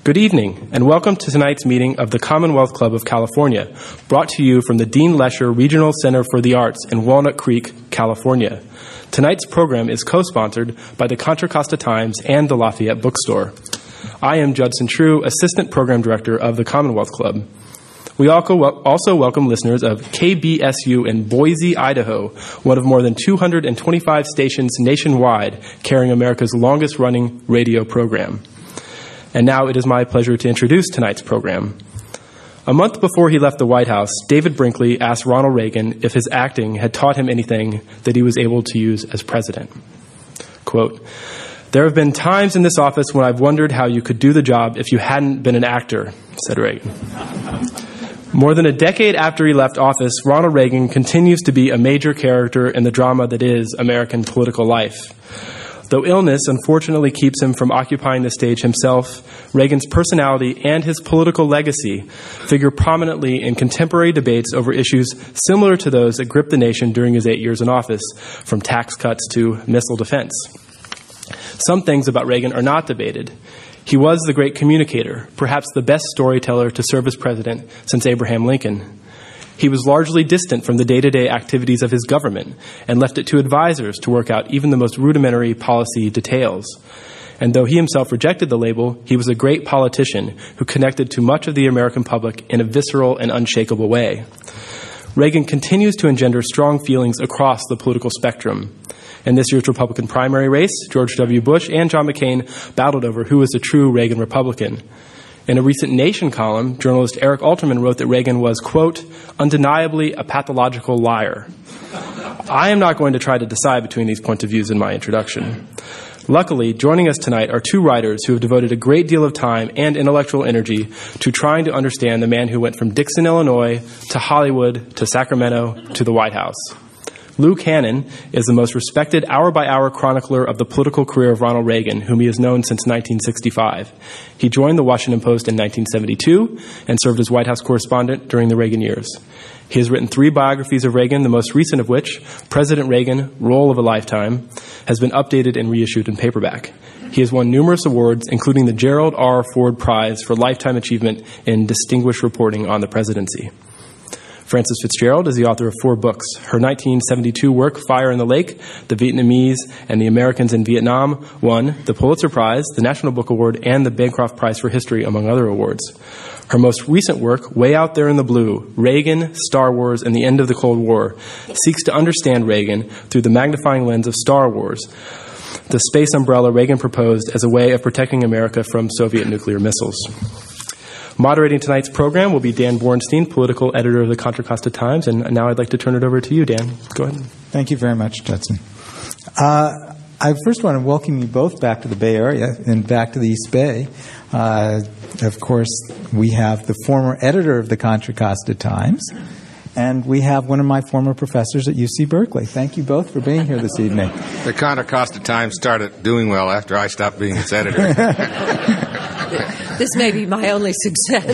Good evening, and welcome to tonight's meeting of the Commonwealth Club of California, brought to you from the Dean Lesher Regional Center for the Arts in Walnut Creek, California. Tonight's program is co-sponsored by the Contra Costa Times and the Lafayette Bookstore. I am Judson True, Assistant Program Director of the Commonwealth Club. We also welcome listeners of KBSU in Boise, Idaho, one of more than 225 stations nationwide carrying America's longest-running radio program. And now it is my pleasure to introduce tonight's program. A month before he left the White House, David Brinkley asked Ronald Reagan if his acting had taught him anything that he was able to use as president. Quote, "There have been times in this office when I've wondered how you could do the job if you hadn't been an actor," said Reagan. More than a decade after he left office, Ronald Reagan continues to be a major character in the drama that is American political life. Though illness unfortunately keeps him from occupying the stage himself, Reagan's personality and his political legacy figure prominently in contemporary debates over issues similar to those that gripped the nation during his 8 years in office, from tax cuts to missile defense. Some things about Reagan are not debated. He was the great communicator, perhaps the best storyteller to serve as president since Abraham Lincoln. He was largely distant from the day-to-day activities of his government and left it to advisors to work out even the most rudimentary policy details. And though he himself rejected the label, he was a great politician who connected to much of the American public in a visceral and unshakable way. Reagan continues to engender strong feelings across the political spectrum. In this year's Republican primary race, George W. Bush and John McCain battled over who was a true Reagan Republican. In a recent Nation column, journalist Eric Alterman wrote that Reagan was, quote, "undeniably a pathological liar." I am not going to try to decide between these points of views in my introduction. Luckily, joining us tonight are two writers who have devoted a great deal of time and intellectual energy to trying to understand the man who went from Dixon, Illinois, to Hollywood, to Sacramento, to the White House. Lou Cannon is the most respected hour-by-hour chronicler of the political career of Ronald Reagan, whom he has known since 1965. He joined the Washington Post in 1972 and served as White House correspondent during the Reagan years. He has written 3 biographies of Reagan, the most recent of which, President Reagan, Role of a Lifetime, has been updated and reissued in paperback. He has won numerous awards, including the Gerald R. Ford Prize for Lifetime Achievement in Distinguished Reporting on the Presidency. Frances FitzGerald is the author of 4 books. Her 1972 work, Fire in the Lake, The Vietnamese and the Americans in Vietnam, won the Pulitzer Prize, the National Book Award, and the Bancroft Prize for History, among other awards. Her most recent work, Way Out There in the Blue, Reagan, Star Wars, and the End of the Cold War, seeks to understand Reagan through the magnifying lens of Star Wars, the space umbrella Reagan proposed as a way of protecting America from Soviet nuclear missiles. Moderating tonight's program will be Dan Bornstein, political editor of the Contra Costa Times. And now I'd like to turn it over to you, Dan. Go ahead. Thank you very much, Judson. I first want to welcome you both back to the Bay Area and back to the East Bay. Of course, we have the former editor of the Contra Costa Times, and we have one of my former professors at UC Berkeley. Thank you both for being here this evening. The Contra Costa Times started doing well after I stopped being its editor. This may be my only success.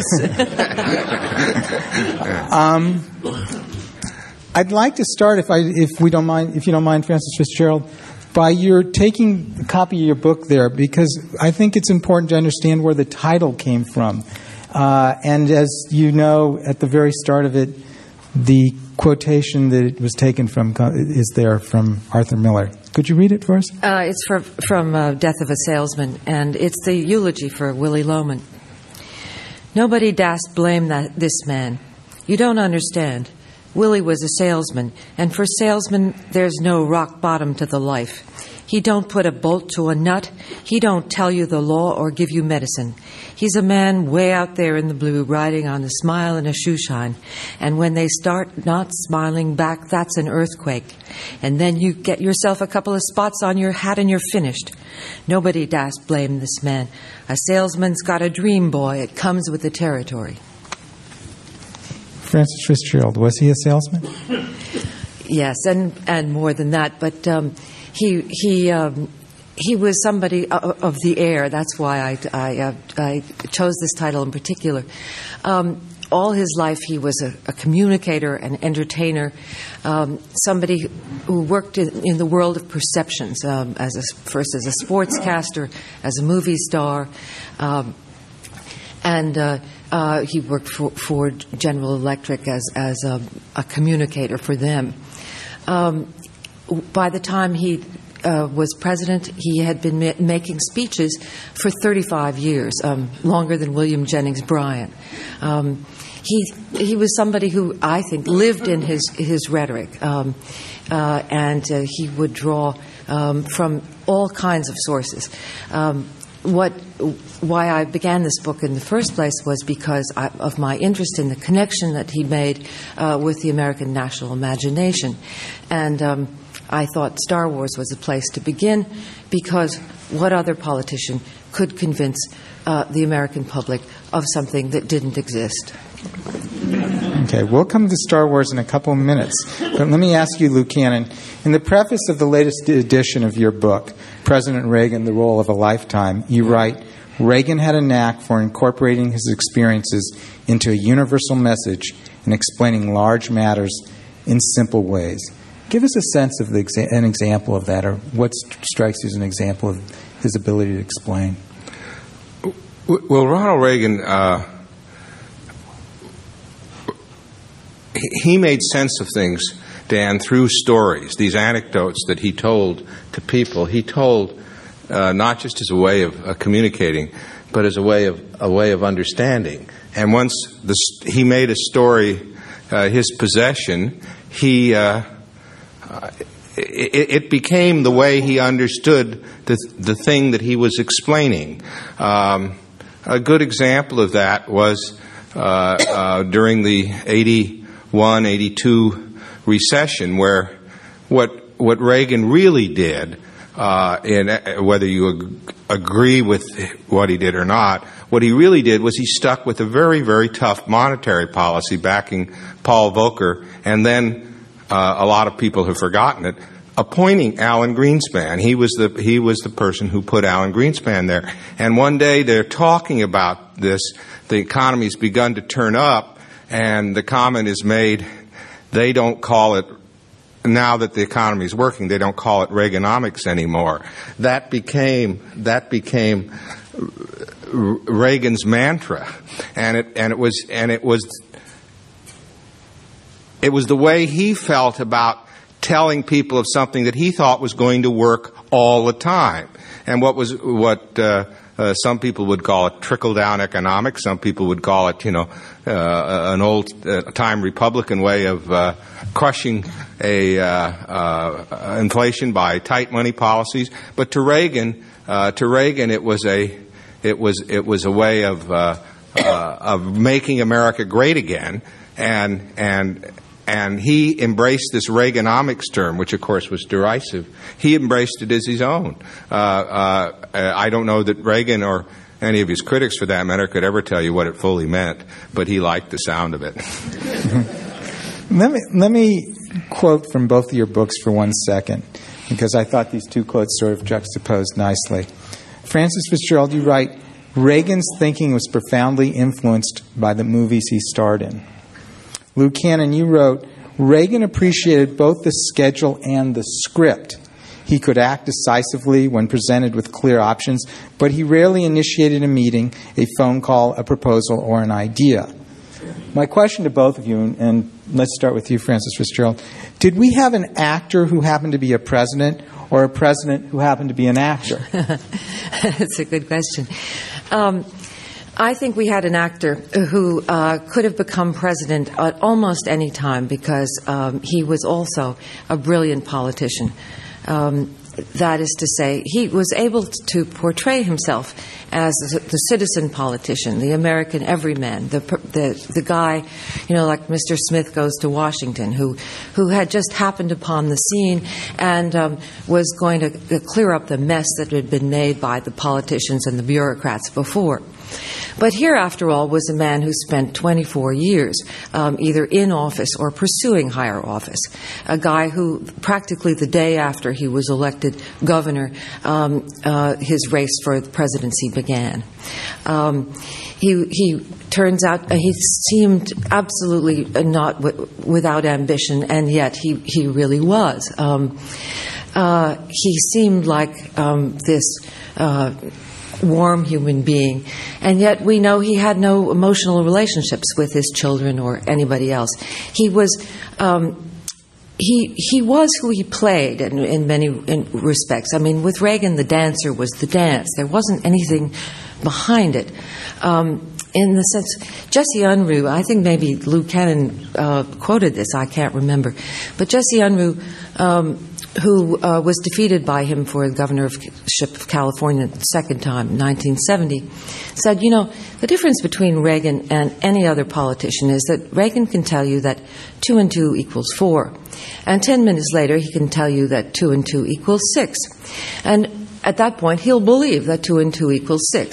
I'd like to start, if you don't mind, Frances FitzGerald, by your taking a copy of your book there, because I think it's important to understand where the title came from. And as you know, at the very start of it, the quotation that it was taken from is there from Arthur Miller. Could you read it for us? It's from Death of a Salesman, and it's the eulogy for Willie Loman. "Nobody dast blame this man. You don't understand. Willie was a salesman, and for salesmen, there's no rock bottom to the life. He don't put a bolt to a nut. He don't tell you the law or give you medicine. He's a man way out there in the blue, riding on a smile and a shoe shine. And when they start not smiling back, that's an earthquake. And then you get yourself a couple of spots on your hat and you're finished. Nobody dast blame this man. A salesman's got a dream, boy. It comes with the territory." Frances FitzGerald, was he a salesman? Yes, and more than that, but he was somebody of the air. That's why I chose this title in particular. All his life, he was a communicator, an entertainer, somebody who worked in the world of perceptions, first as a sportscaster, as a movie star. And he worked for General Electric as a communicator for them. By the time he was president, he had been making speeches for 35 years, longer than William Jennings Bryan. He was somebody who, I think, lived in his rhetoric, and he would draw from all kinds of sources. Why I began this book in the first place was because of my interest in the connection that he made with the American national imagination. And I thought Star Wars was a place to begin, because what other politician could convince the American public of something that didn't exist? Okay, we'll come to Star Wars in a couple of minutes. But let me ask you, Lucian, in the preface of the latest edition of your book, President Reagan, The Role of a Lifetime, you write, Reagan had a knack for incorporating his experiences into a universal message and explaining large matters in simple ways. Give us a sense of an example of that, or what strikes you as an example of his ability to explain. Well, Ronald Reagan, he made sense of things, Dan, through stories, these anecdotes that he told to people. He told not just as a way of communicating, but as a way of understanding. And once he made a story his possession, it became the way he understood the thing that he was explaining. A good example of that was during the 81-82 recession, where what Reagan really did, whether you agree with what he did or not, what he really did was he stuck with a very, very tough monetary policy backing Paul Volcker, and then a lot of people have forgotten it, appointing Alan Greenspan. He was the person who put Alan Greenspan there. And one day they're talking about this. The economy's begun to turn up, and the comment is made, they don't call it, now that the economy is working, they don't call it Reaganomics anymore. That became Reagan's mantra, and it was the way he felt about telling people of something that he thought was going to work all the time. And what some people would call it trickle-down economics. Some people would call it, an old-time Republican way of crushing inflation by tight money policies. But to Reagan, it was a way of making America great again, and he embraced this Reaganomics term, which of course was derisive. He embraced it as his own. I don't know that Reagan or any of his critics, for that matter, could ever tell you what it fully meant, but he liked the sound of it. Let me quote from both of your books for 1 second, because I thought these two quotes sort of juxtaposed nicely. Francis Fitzgerald, you write, Reagan's thinking was profoundly influenced by the movies he starred in. Lou Cannon, you wrote, Reagan appreciated both the schedule and the script. He could act decisively when presented with clear options, but he rarely initiated a meeting, a phone call, a proposal, or an idea. My question to both of you, and let's start with you, Francis Fitzgerald, did we have an actor who happened to be a president, or a president who happened to be an actor? That's a good question. I think we had an actor who could have become president at almost any time, because he was also a brilliant politician. That is to say, he was able to portray himself as the citizen politician, the American everyman, the guy, like Mr. Smith Goes to Washington, who had just happened upon the scene and was going to clear up the mess that had been made by the politicians and the bureaucrats before. But here, after all, was a man who spent 24 years either in office or pursuing higher office, a guy who practically the day after he was elected governor, his race for the presidency began. He turns out he seemed absolutely not without ambition, and yet he really was. He seemed like this warm human being, and yet we know he had no emotional relationships with his children or anybody else. He was he was who he played in many respects. I mean, with Reagan, the dancer was the dance. There wasn't anything behind it. In the sense, Jesse Unruh, I think maybe Lou Cannon quoted this, I can't remember, but Jesse Unruh, who was defeated by him for the governorship of California the second time in 1970, said, you know, the difference between Reagan and any other politician is that Reagan can tell you that 2 and 2 equals 4. And 10 minutes later, he can tell you that 2 and 2 equals 6. And at that point, he'll believe that 2 and 2 equals 6.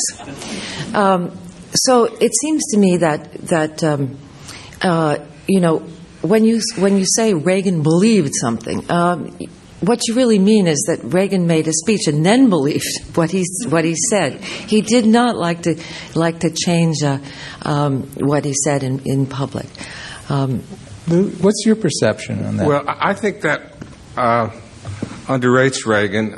So it seems to me that you know, when you say Reagan believed something, what you really mean is that Reagan made a speech and then believed what he said. He did not like to change what he said in public. Lou, what's your perception on that? Well, I think that underrates Reagan.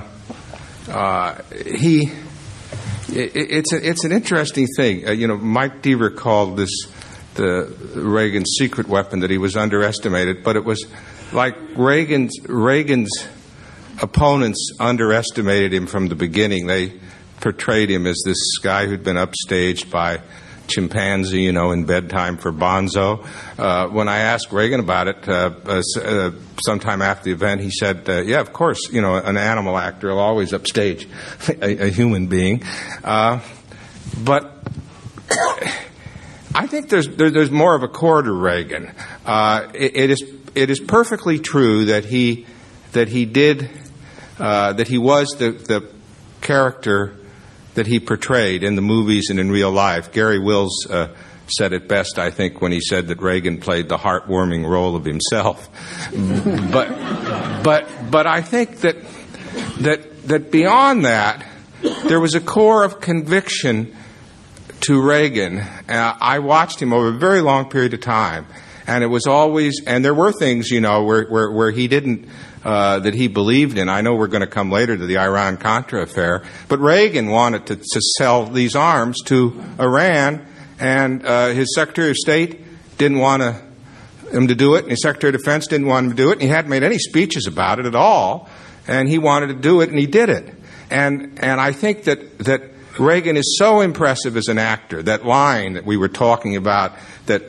It's an interesting thing. You know, Mike Deaver called this the Reagan's secret weapon, that he was underestimated, but it was like Reagan's opponents underestimated him from the beginning. They portrayed him as this guy who'd been upstaged by chimpanzee, you know, in Bedtime for Bonzo. When I asked Reagan about it sometime after the event, he said, yeah, of course, you know, an animal actor will always upstage a human being. But I think there's more of a core to Reagan. It is perfectly true that he was the character that he portrayed in the movies and in real life. Gary Wills said it best, I think, when he said that Reagan played the heartwarming role of himself. But I think that beyond that, there was a core of conviction to Reagan. I watched him over a very long period of time, and it was always, and there were things, you know, where he didn't, that he believed in. I know we're going to come later to the Iran-Contra affair, but Reagan wanted to sell these arms to Iran, and his Secretary of State didn't want him to do it, and his Secretary of Defense didn't want him to do it, and he hadn't made any speeches about it at all, and he wanted to do it, and he did it. And I think that Reagan is so impressive as an actor. That line that we were talking about, that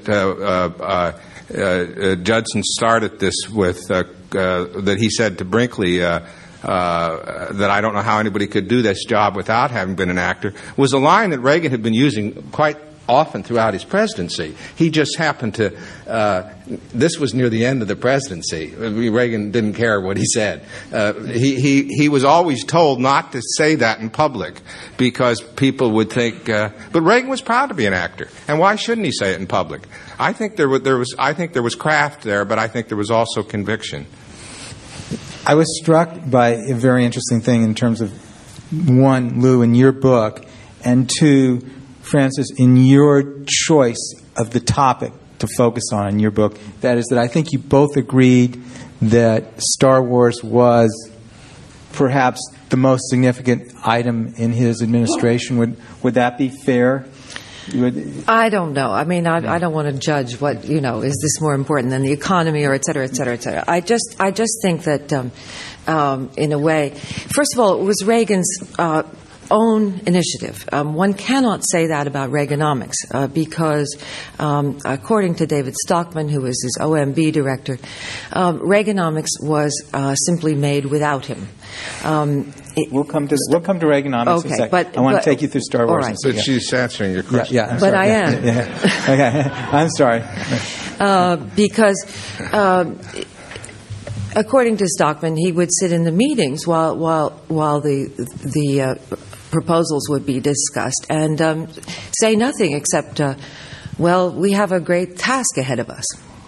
Judson started this with, that he said to Brinkley, that I don't know how anybody could do this job without having been an actor, was a line that Reagan had been using quite often throughout his presidency. He just happened to, this was near the end of the presidency. Reagan didn't care what he said. He was always told not to say that in public because people would think, but Reagan was proud to be an actor. And why shouldn't he say it in public? I think there was craft there, but I think there was also conviction. I was struck by a very interesting thing in terms of, one, Lou, in your book, and two, Francis, in your choice of the topic to focus on in your book. That is that I think you both agreed that Star Wars was perhaps the most significant item in his administration. Would that be fair? I don't know. I mean, I don't want to judge what, you know, is this more important than the economy or et cetera, et cetera, et cetera. I just think that, in a way, first of all, it was Reagan's own initiative. One cannot say that about Reaganomics because, according to David Stockman, who was his OMB director, Reaganomics was simply made without him. We'll come to Reaganomics in a second. But, I want to take you through Star Wars. Right. But she's answering your question. Yeah, but I am. Yeah. Okay, I'm sorry. Because according to Stockman, he would sit in the meetings while the proposals would be discussed and say nothing except, well, we have a great task ahead of us.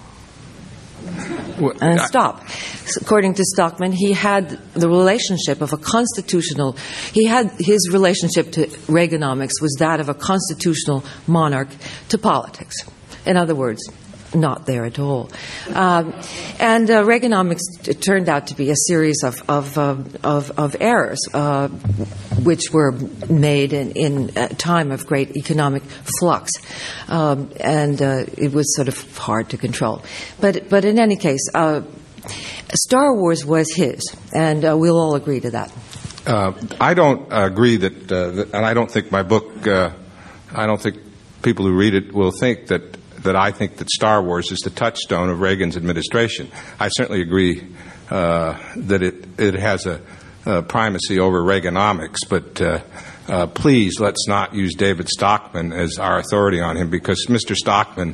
And stop. According to Stockman, he had the relationship of a constitutional, his relationship to Reaganomics was that of a constitutional monarch to politics. In other words, not there at all. And Reaganomics turned out to be a series of errors, which were made in a time of great economic flux, and it was sort of hard to control. But in any case, Star Wars was his, and we'll all agree to that. I don't agree that, and I don't think my book. I don't think people who read it will think that I think that Star Wars is the touchstone of Reagan's administration. I certainly agree that it has a primacy over Reaganomics, but please let's not use David Stockman as our authority on him, because Mr. Stockman,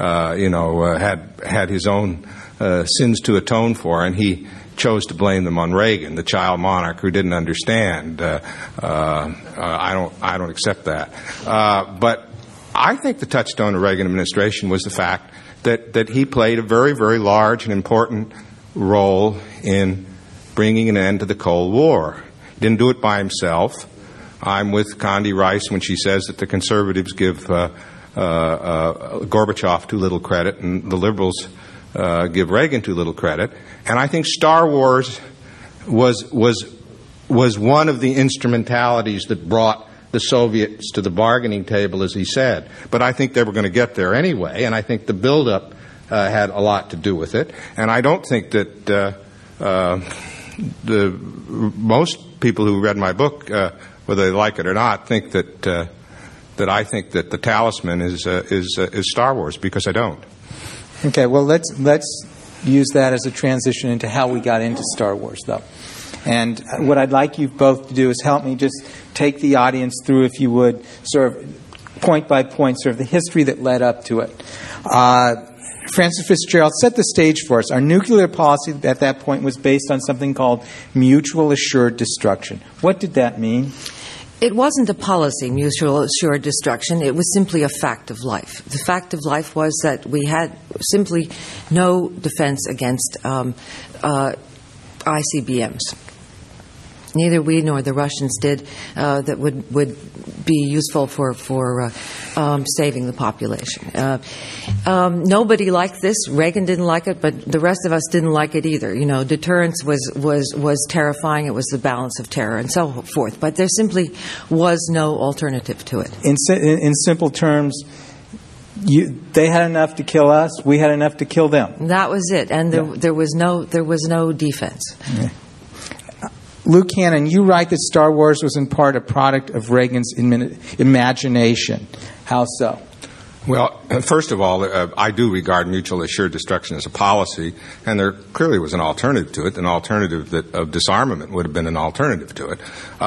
had his own sins to atone for, and he chose to blame them on Reagan, the child monarch who didn't understand. I don't accept that. But I think the touchstone of the Reagan administration was the fact that he played a very, very large and important role in bringing an end to the Cold War. He didn't do it by himself. I'm with Condi Rice when she says that the conservatives give Gorbachev too little credit and the liberals give Reagan too little credit. And I think Star Wars was one of the instrumentalities that brought the Soviets to the bargaining table, as he said. But I think they were going to get there anyway, and I think the buildup had a lot to do with it. And I don't think that most people who read my book, whether they like it or not, think that I think that the talisman is Star Wars, because I don't. Okay, well, let's use that as a transition into how we got into Star Wars, though. And what I'd like you both to do is help me just take the audience through, if you would, sort of point by point, sort of the history that led up to it. Francis Fitzgerald, set the stage for us. Our nuclear policy at that point was based on something called mutual assured destruction. What did that mean? It wasn't a policy, mutual assured destruction. It was simply a fact of life. The fact of life was that we had simply no defense against ICBMs. Neither we nor the Russians did that would be useful for saving the population. Nobody liked this. Reagan didn't like it, but the rest of us didn't like it either. You know, deterrence was terrifying. It was the balance of terror and so forth. But there simply was no alternative to it. In simple terms, they had enough to kill us. We had enough to kill them. That was it, and there was no defense. Yeah. Luke Hannon, you write that Star Wars was in part a product of Reagan's imagination. How so? Well, first of all, I do regard mutual assured destruction as a policy, and there clearly was an alternative to it. An alternative of disarmament would have been an alternative to it.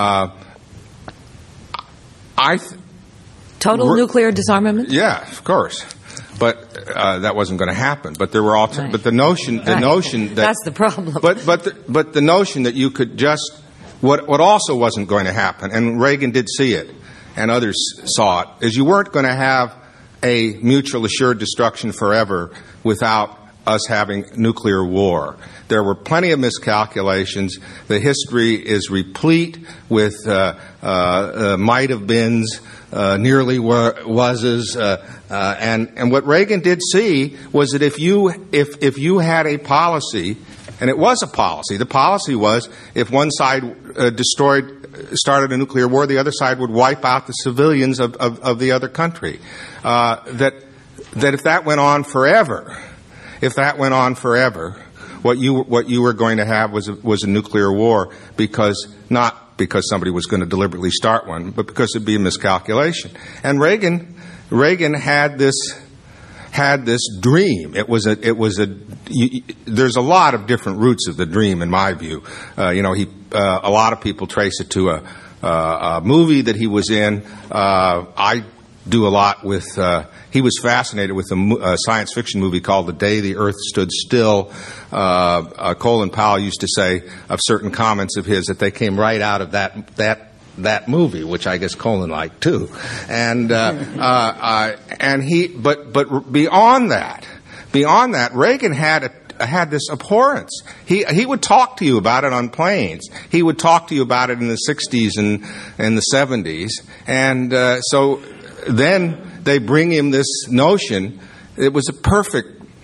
Total nuclear disarmament? Yeah, of course. But that wasn't going to happen. But there were but the notion that that's the problem. But the notion that you could just what also wasn't going to happen, and Reagan did see it, and others saw it, is you weren't going to have a mutual assured destruction forever without us having nuclear war. There were plenty of miscalculations. The history is replete with might have beens, nearly wases, and what Reagan did see was that if you had a policy, and it was a policy, the policy was if one side started a nuclear war, the other side would wipe out the civilians of the other country. That if that went on forever, what you were going to have was a nuclear war, not because somebody was going to deliberately start one, but because it'd be a miscalculation. And Reagan had this dream. There's a lot of different roots of the dream, in my view. A lot of people trace it to a movie that he was in. I do a lot with. He was fascinated with a science fiction movie called The Day the Earth Stood Still. Colin Powell used to say of certain comments of his that they came right out of that movie, which I guess Colin liked too. And beyond that, Reagan had this abhorrence. He would talk to you about it on planes. He would talk to you about it in the 60s and the 70s. And so then they bring him this notion. It was a perfect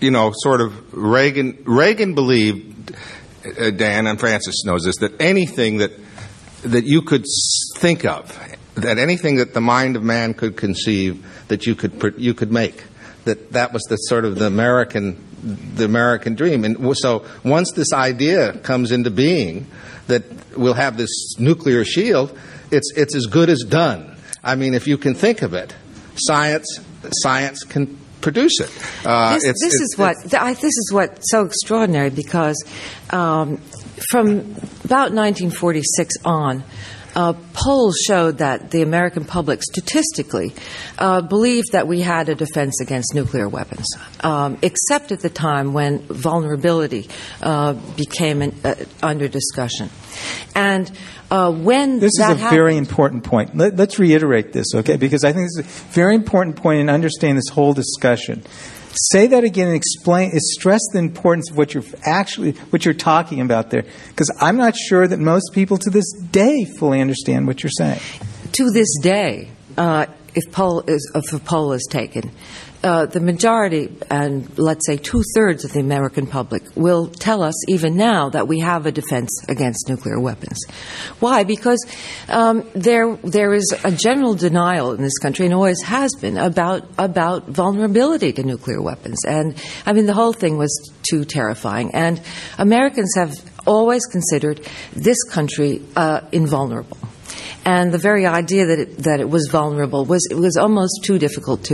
sort of Reagan believed, Dan and Francis knows this, that anything that you could think of, that anything that the mind of man could conceive, that you could make, that was the sort of the American dream. And so once this idea comes into being that we'll have this nuclear shield, it's as good as done. I mean, if you can think of it, science can produce it. This is what's so extraordinary, because from about 1946 on, polls showed that the American public statistically believed that we had a defense against nuclear weapons, except at the time when vulnerability became under discussion. And when this is a very important point. Let's reiterate this, okay? Because I think this is a very important point in understanding this whole discussion. Say that again and stress the importance of what you're talking about there. Because I'm not sure that most people to this day fully understand what you're saying. To this day, if a poll is taken, the majority, and let's say 2/3 of the American public, will tell us even now that we have a defense against nuclear weapons. Why? Because there is a general denial in this country, and always has been, about vulnerability to nuclear weapons. And I mean, the whole thing was too terrifying. And Americans have always considered this country invulnerable. And the very idea that it was vulnerable was almost too difficult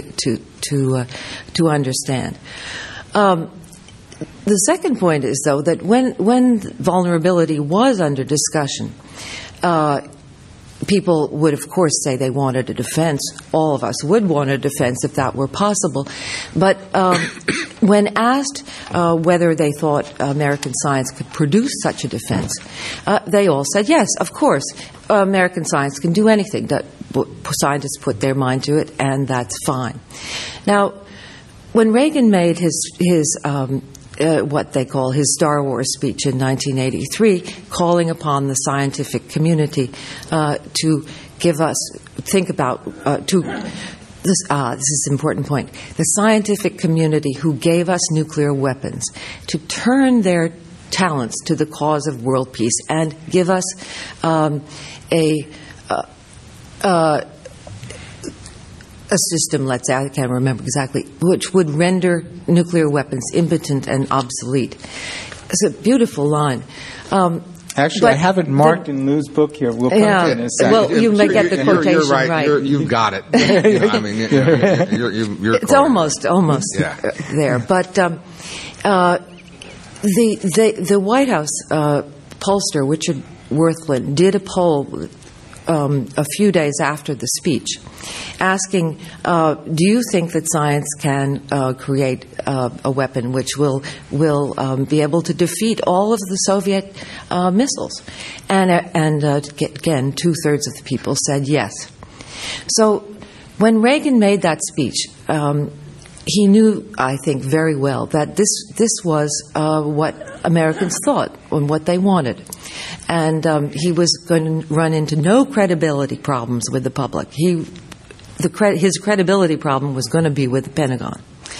to understand. The second point is, though, that when vulnerability was under discussion, people would, of course, say they wanted a defense. All of us would want a defense if that were possible. But when asked whether they thought American science could produce such a defense, they all said, yes, of course, American science can do anything. That scientists put their mind to it, and that's fine. Now, when Reagan made his what they call his Star Wars speech in 1983, calling upon the scientific community to give us, think about, this is an important point, the scientific community who gave us nuclear weapons, to turn their talents to the cause of world peace and give us a system, let's say, I can't remember exactly, which would render nuclear weapons impotent and obsolete. It's a beautiful line. Actually, I have it marked in Lou's book here. We'll come to it in a second. Well, you may get the quotation you're right. You've got it. I mean, you're it's almost there. But the White House pollster, Richard Wirthlin, did a poll a few days after the speech, asking, do you think that science can create a weapon which will be able to defeat all of the Soviet missiles? And again, 2/3 of the people said yes. So when Reagan made that speech, he knew, I think, very well that this was what Americans thought and what they wanted. And he was going to run into no credibility problems with the public. His credibility problem was going to be with the Pentagon.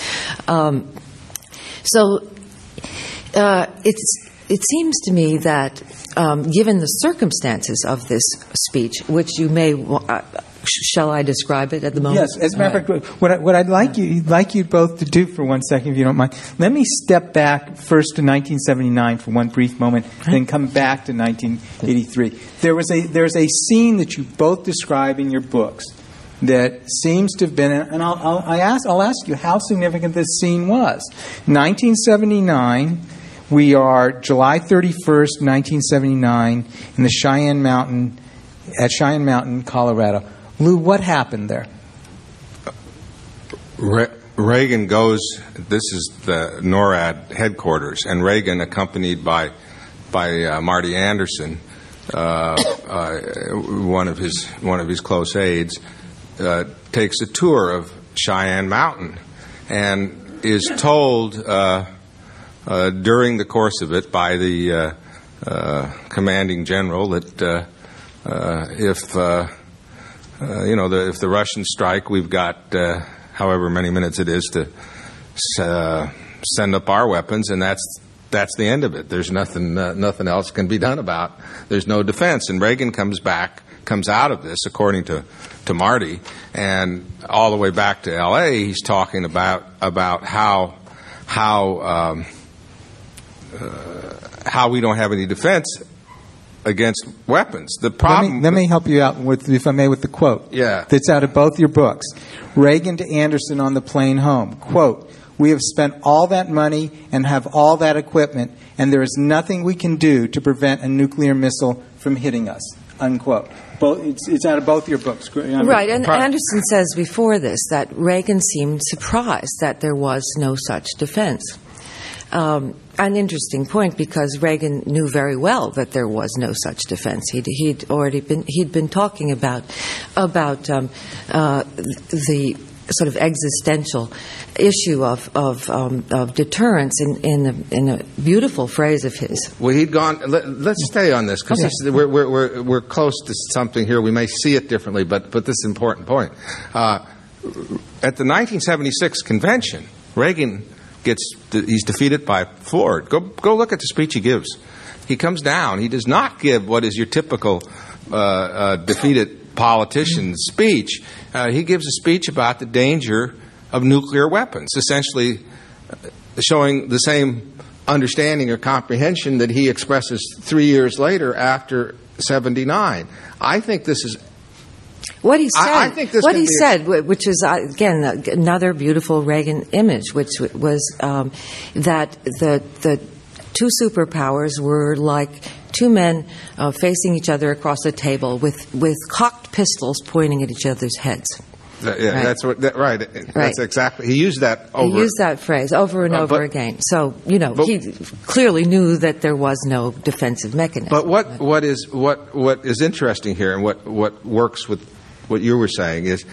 It seems to me that given the circumstances of this speech, which you may shall I describe it at the moment? Yes. As a matter of fact, what I'd like you both to do for one second, if you don't mind, let me step back first to 1979 for one brief moment, then come back to 1983. There's a scene that you both describe in your books that seems to have been, and I'll ask you how significant this scene was. 1979. We are July 31st, 1979, in the Cheyenne Mountain, Colorado. Lou, what happened there? Reagan goes, this is the NORAD headquarters, and Reagan, accompanied by Marty Anderson, one of his close aides, takes a tour of Cheyenne Mountain and is told during the course of it by the commanding general that if the Russians strike, we've got however many minutes it is to send up our weapons, and that's the end of it. There's nothing else can be done about. There's no defense. And Reagan comes out of this, according to Marty, and all the way back to L.A. He's talking about how we don't have any defense against weapons. The problem. Let me help you out with, if I may, with the quote. Yeah. That's out of both your books. Reagan to Anderson on the plane home. Quote, "We have spent all that money and have all that equipment, and there is nothing we can do to prevent a nuclear missile from hitting us." Unquote. It's out of both your books. Right, and Anderson says before this that Reagan seemed surprised that there was no such defense. An interesting point, because Reagan knew very well that there was no such defense. He'd been talking about the sort of existential issue of deterrence in a beautiful phrase of his. Well, he'd gone. Let's stay on this, because we're close to something here. We may see it differently, but this is an important point. At the 1976 convention, Reagan he's defeated by Ford. Go look at the speech he gives. He comes down. He does not give what is your typical defeated politician speech. He gives a speech about the danger of nuclear weapons, essentially showing the same understanding or comprehension that he expresses 3 years later after 1979. I think this is. What he said, I think this which is, again, another beautiful Reagan image, which was that the two superpowers were like two men facing each other across a table with cocked pistols pointing at each other's heads. Right. Right. That's exactly. He used that over. He used that phrase over and over again. So, he clearly knew that there was no defensive mechanism. But what is interesting here, and what works with what you were saying, is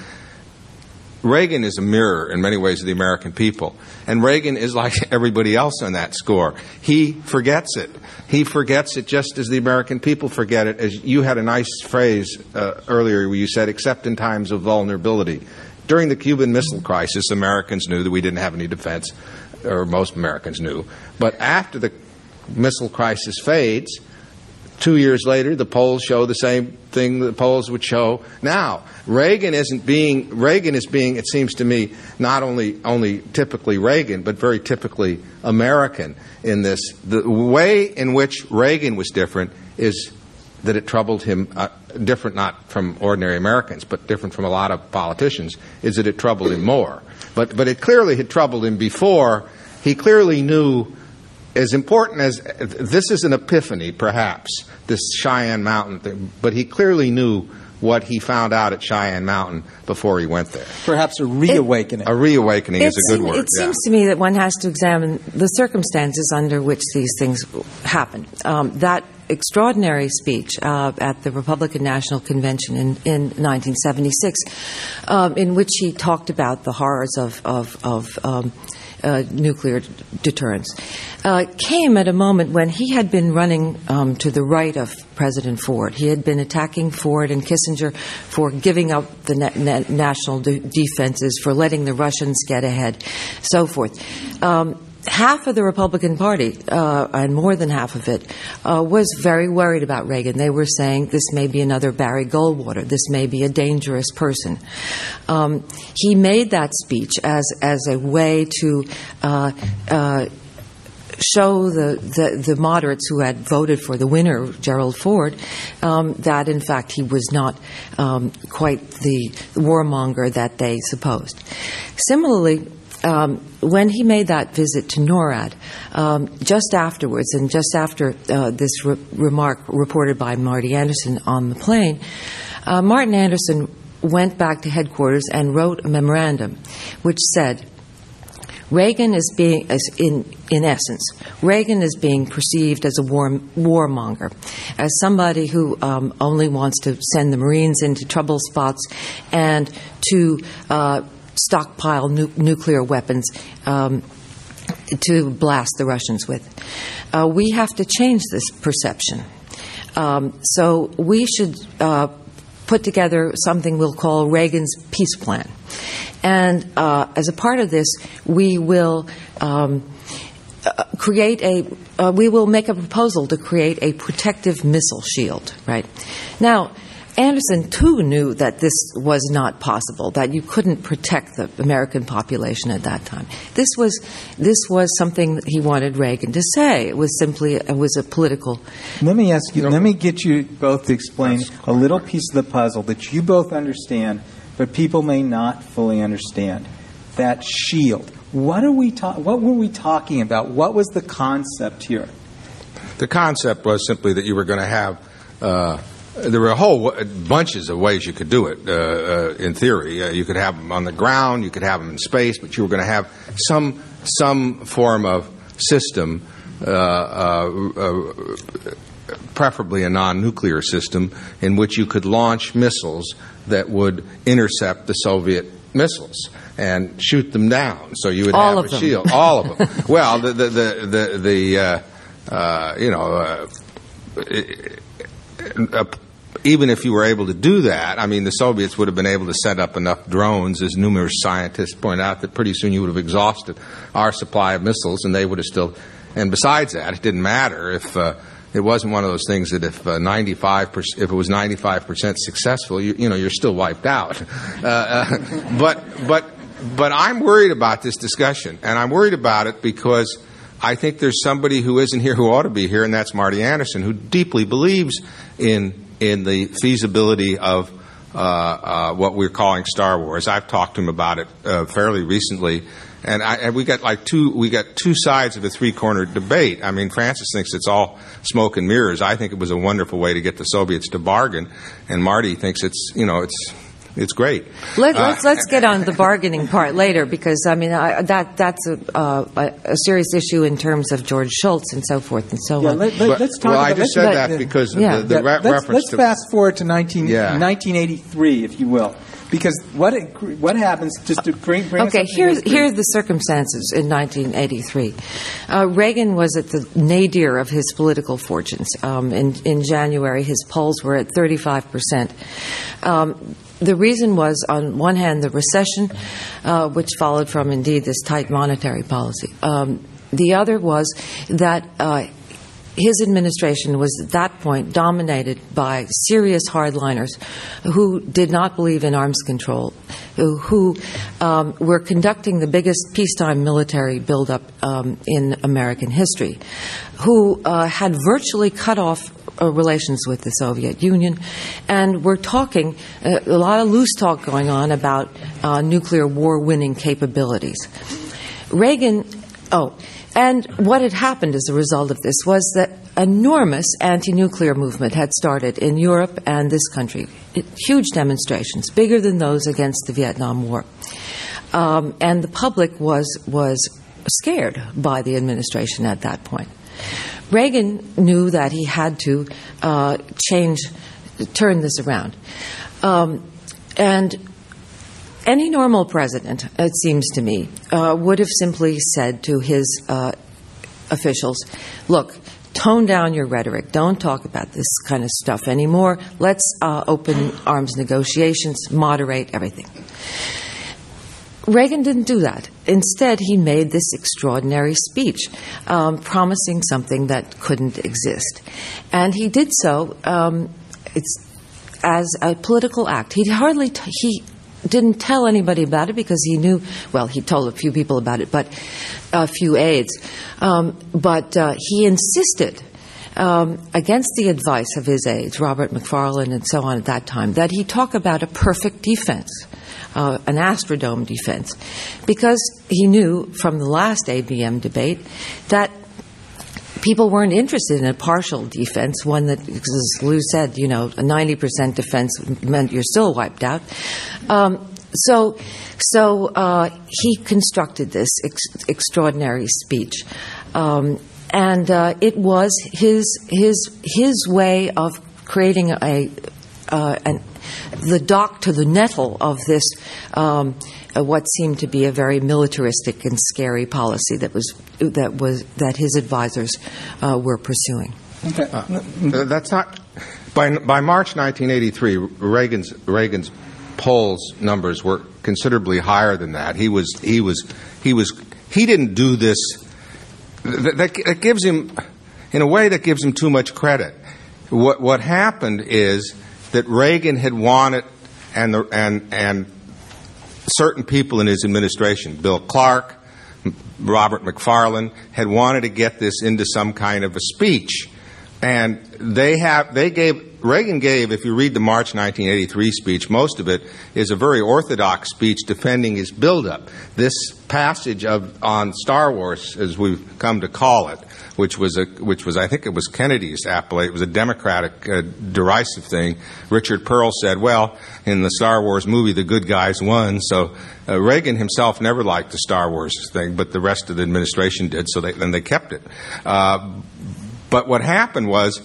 Reagan is a mirror in many ways of the American people. And Reagan is like everybody else on that score. He forgets it. He forgets it just as the American people forget it. As you had a nice phrase earlier where you said, except in times of vulnerability. During the Cuban Missile Crisis, Americans knew that we didn't have any defense, or most Americans knew. But after the missile crisis fades, 2 years later, the polls show the same thing the polls would show now. Reagan is being, it seems to me, not only typically Reagan, but very typically American in this. The way in which Reagan was different is that it troubled him, different not from ordinary Americans, but different from a lot of politicians, is that it troubled him more. But it clearly had troubled him before. He clearly knew, as important as this is an epiphany, perhaps, this Cheyenne Mountain thing, but he clearly knew what he found out at Cheyenne Mountain before he went there. Perhaps a reawakening. A reawakening is a good word. It seems to me that one has to examine the circumstances under which these things happen. That extraordinary speech at the Republican National Convention in 1976, in which he talked about the horrors of nuclear deterrence, came at a moment when he had been running to the right of President Ford. He had been attacking Ford and Kissinger for giving up the national defenses, for letting the Russians get ahead, so forth. Half of the Republican Party, and more than half of it, was very worried about Reagan. They were saying, this may be another Barry Goldwater. This may be a dangerous person. He made that speech as a way to show the moderates who had voted for the winner, Gerald Ford, that in fact he was not quite the warmonger that they supposed. Similarly, when he made that visit to NORAD, just afterwards, and just after this remark reported by Marty Anderson on the plane, Martin Anderson went back to headquarters and wrote a memorandum which said, Reagan is being, in essence, Reagan is being perceived as a warmonger, as somebody who only wants to send the Marines into trouble spots and to stockpile nuclear weapons to blast the Russians with. We have to change this perception. So we should put together something we'll call Reagan's peace plan. And as a part of this, we will we will make a proposal to create a protective missile shield, right? Now, Anderson, too, knew that this was not possible, that you couldn't protect the American population at that time. This was something that he wanted Reagan to say. It was a political... Let me ask you, let me get you both to explain a little piece of the puzzle that you both understand, but people may not fully understand. That shield. What were we talking about? What was the concept here? The concept was simply that you were going to have... there were bunches of ways you could do it, in theory. You could have them on the ground, you could have them in space, but you were going to have some form of system, preferably a non-nuclear system, in which you could launch missiles that would intercept the Soviet missiles and shoot them down. So you would have a shield. All of them. Well, even if you were able to do that, I mean, the Soviets would have been able to set up enough drones, as numerous scientists point out, that pretty soon you would have exhausted our supply of missiles, and they would have still. And besides that, it didn't matter if it wasn't one of those things that if it was 95% successful, you're still wiped out. But I'm worried about this discussion, and I'm worried about it because I think there's somebody who isn't here who ought to be here, and that's Marty Anderson, who deeply believes in the feasibility of what we're calling Star Wars. I've talked to him about it fairly recently, and we got two sides of a three-cornered debate. I mean, Francis thinks it's all smoke and mirrors. I think it was a wonderful way to get the Soviets to bargain, and Marty thinks it's great. Let's get on the bargaining part later, because I mean that's a serious issue in terms of George Shultz and so forth and so on. Let's talk about. I just said that because the reference. Let's fast forward to 1983, if you will, because what happens? Just to bring. Okay, here's the circumstances in 1983. Reagan was at the nadir of his political fortunes. In January, his polls were at 35%. The reason was, on one hand, the recession, which followed from, indeed, this tight monetary policy. The other was that his administration was, at that point, dominated by serious hardliners who did not believe in arms control, who were conducting the biggest peacetime military buildup in American history, who had virtually cut off relations with the Soviet Union, and we're talking a lot of loose talk going on about nuclear war-winning capabilities. And what had happened as a result of this was that enormous anti-nuclear movement had started in Europe and this country. Huge demonstrations, bigger than those against the Vietnam War. And the public was scared by the administration at that point. Reagan knew that he had to turn this around. And any normal president, it seems to me, would have simply said to his officials, look, tone down your rhetoric. Don't talk about this kind of stuff anymore. Let's open arms negotiations, moderate everything. Reagan didn't do that. Instead, he made this extraordinary speech promising something that couldn't exist. And he did so as a political act. He didn't tell anybody about it because he knew, well, he told a few people about it, but a few aides. But he insisted, against the advice of his aides, Robert McFarlane and so on at that time, that he talk about a perfect defense. An Astrodome defense, because he knew from the last ABM debate that people weren't interested in a partial defense, one that, as Lou said, a 90% defense meant you're still wiped out. So he constructed this extraordinary speech, and it was his way of creating the dock to the nettle of this, what seemed to be a very militaristic and scary policy that his advisors were pursuing. Okay. That's not by March 1983. Reagan's polls numbers were considerably higher than that. He didn't do this that gives him, in a way, that gives him too much credit. What happened is that Reagan had wanted, and certain people in his administration, Bill Clark, Robert McFarland, had wanted to get this into some kind of a speech, and Reagan gave, if you read the March 1983 speech, most of it is a very orthodox speech defending his buildup. This passage on Star Wars, as we've come to call it, which was I think it was Kennedy's appellate. It was a Democratic derisive thing. Richard Pearl said, well, in the Star Wars movie, the good guys won. So Reagan himself never liked the Star Wars thing, but the rest of the administration did. So then they kept it. But what happened was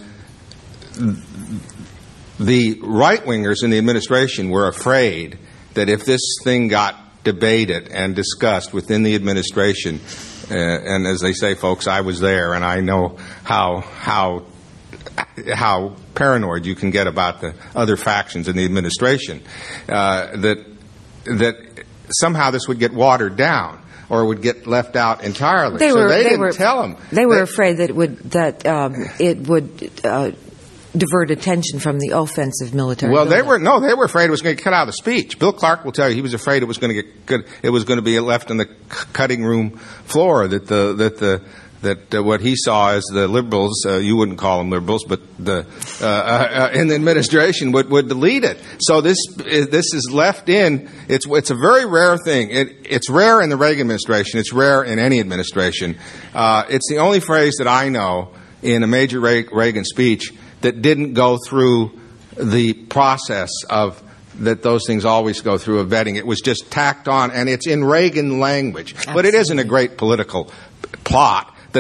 the right-wingers in the administration were afraid that if this thing got debated and discussed within the administration, and as they say, folks, I was there, and I know how paranoid you can get about the other factions in the administration, that somehow this would get watered down or would get left out entirely. They didn't tell them. They were afraid that it would divert attention from the offensive military. Well, they were afraid it was going to get cut out of the speech. Bill Clark will tell you he was afraid it was going to get good. It was going to be left on the cutting room floor. That what he saw as the liberals, you wouldn't call them liberals, but in the administration would delete it. So this is left in. It's a very rare thing. It's rare in the Reagan administration. It's rare in any administration. It's the only phrase that I know in a major Reagan speech that didn't go through the process of that those things always go through a vetting. It was just tacked on, and it's in Reagan language. Absolutely. But it isn't a great political plot. The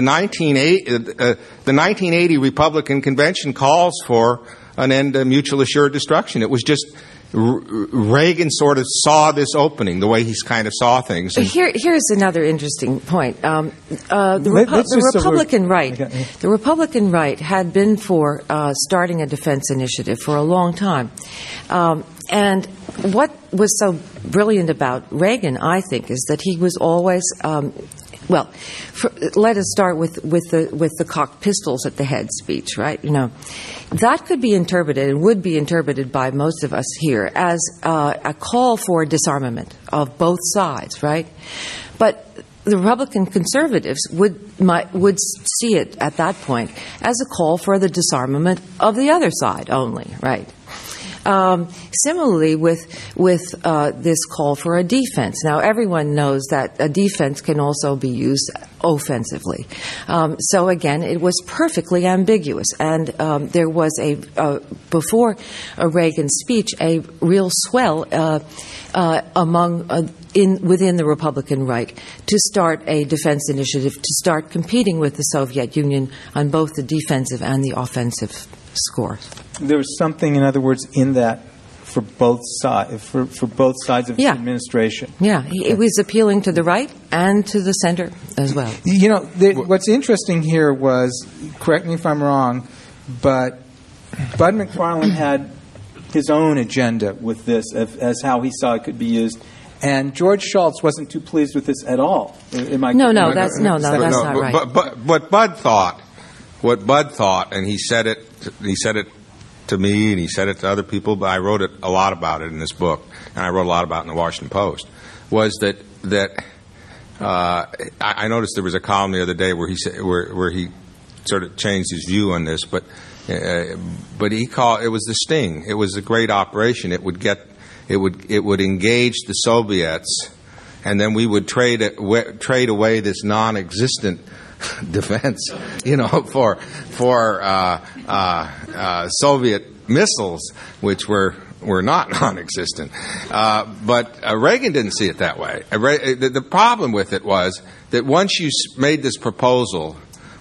1980 Republican Convention calls for an end to mutual assured destruction. It was just Reagan sort of saw this opening the way he's kind of saw things. Here's another interesting point. The Republican right had been for starting a defense initiative for a long time. And what was so brilliant about Reagan, I think, is that he was always let us start with the cocked pistols at the head speech, right? That could be interpreted and would be interpreted by most of us here as a call for disarmament of both sides, right? But the Republican conservatives would see it at that point as a call for the disarmament of the other side only, right? Similarly, with this call for a defense. Now, everyone knows that a defense can also be used offensively. So again, it was perfectly ambiguous, and there was before a Reagan speech a real swell within the Republican right to start a defense initiative to start competing with the Soviet Union on both the defensive and the offensive scores. There was something, in other words, in that for both sides of the administration. Yeah, it was appealing to the right and to the center as well. What's interesting here was, correct me if I'm wrong, but Bud McFarlane had his own agenda with this as how he saw it could be used. And George Shultz wasn't too pleased with this at all. That's not right. But what Bud thought, and he said it to me, and he said it to other people, but I wrote a lot about it in this book, and I wrote a lot about it in the Washington Post, was that I noticed there was a column the other day where he said, where he sort of changed his view on this, but he called it was the sting. It was a great operation. It would engage the Soviets, and then we would trade away this non-existent defense, for Soviet missiles, which were not non-existent. But Reagan didn't see it that way. The problem with it was that once you made this proposal,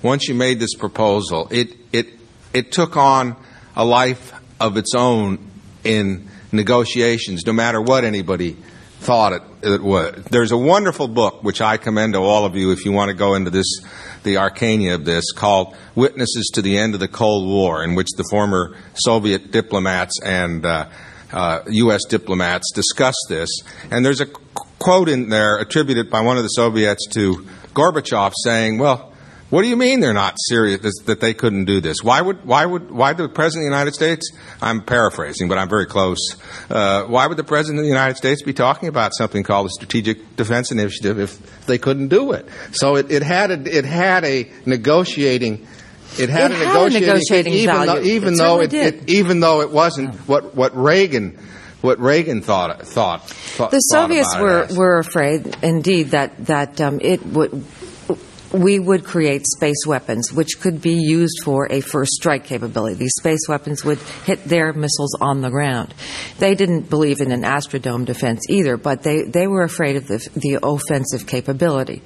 it took on a life of its own in negotiations, no matter what anybody thought it would. There's a wonderful book which I commend to all of you if you want to go into this, the arcana of this, called Witnesses to the End of the Cold War, in which the former Soviet diplomats and U.S. diplomats discuss this. And there's a quote in there attributed by one of the Soviets to Gorbachev saying, well, What do you mean they're not serious that they couldn't do this? Why the President of the United States? I'm paraphrasing, but I'm very close. Why would the President of the United States be talking about something called the Strategic Defense Initiative if they couldn't do it? So it had a negotiating. It had a negotiating value, even though it wasn't what Reagan thought. The Soviets were afraid, indeed, that we would create space weapons, which could be used for a first strike capability. These space weapons would hit their missiles on the ground. They didn't believe in an Astrodome defense either, but they were afraid of the offensive capability.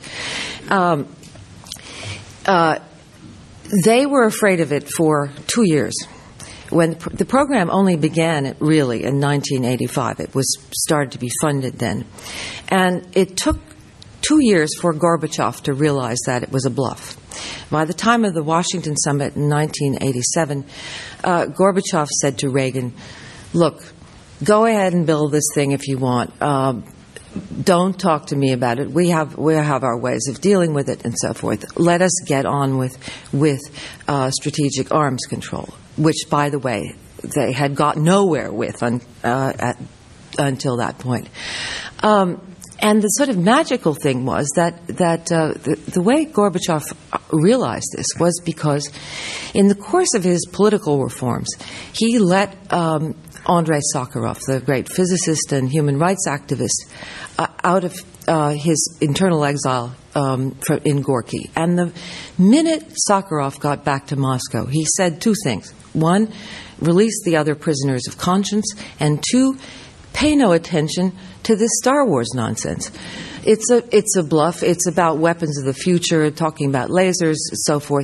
They were afraid of it for 2 years. When the program only began, really, in 1985. It was started to be funded then. And it took 2 years for Gorbachev to realize that it was a bluff. By the time of the Washington summit in 1987, Gorbachev said to Reagan, look, go ahead and build this thing if you want. Don't talk to me about it. We have our ways of dealing with it and so forth. Let us get on with strategic arms control, which, by the way, they had got nowhere with until that point. And the sort of magical thing was that the way Gorbachev realized this was because in the course of his political reforms, he let Andrei Sakharov, the great physicist and human rights activist, out of his internal exile in Gorky. And the minute Sakharov got back to Moscow, he said two things. One, release the other prisoners of conscience, and two, pay no attention to this Star Wars nonsense. It's a bluff. It's about weapons of the future, talking about lasers, so forth.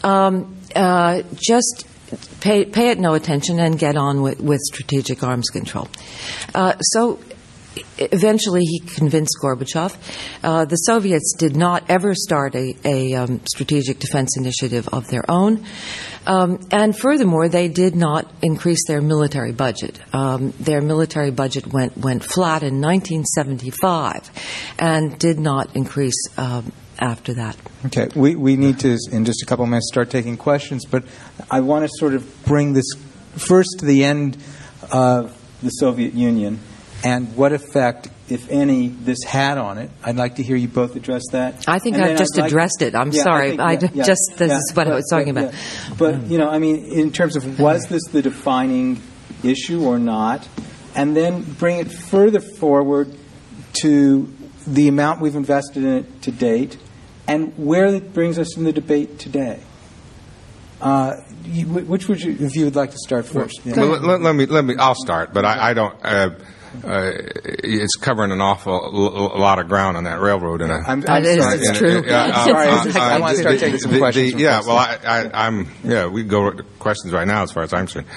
Just pay it no attention and get on with strategic arms control. So eventually he convinced Gorbachev. The Soviets did not ever start a strategic defense initiative of their own. And furthermore, they did not increase their military budget. Their military budget went flat in 1975 and did not increase after that. Okay, we need to, in just a couple of minutes, start taking questions, but I want to sort of bring this first to the end of the Soviet Union and what effect, if any, this had on it. I'd like to hear you both address that. I think I've just addressed it. I'm sorry. This is what I was talking about. But, in terms of was this the defining issue or not, and then bring it further forward to the amount we've invested in it to date and where it brings us in the debate today. Which would you, if you would like to start first? Yeah. Well, let me. I'll start, but I don't. It's covering an awful lot of ground on that railroad. It's true. I want to start taking some questions. We can go to questions right now, as far as I'm concerned.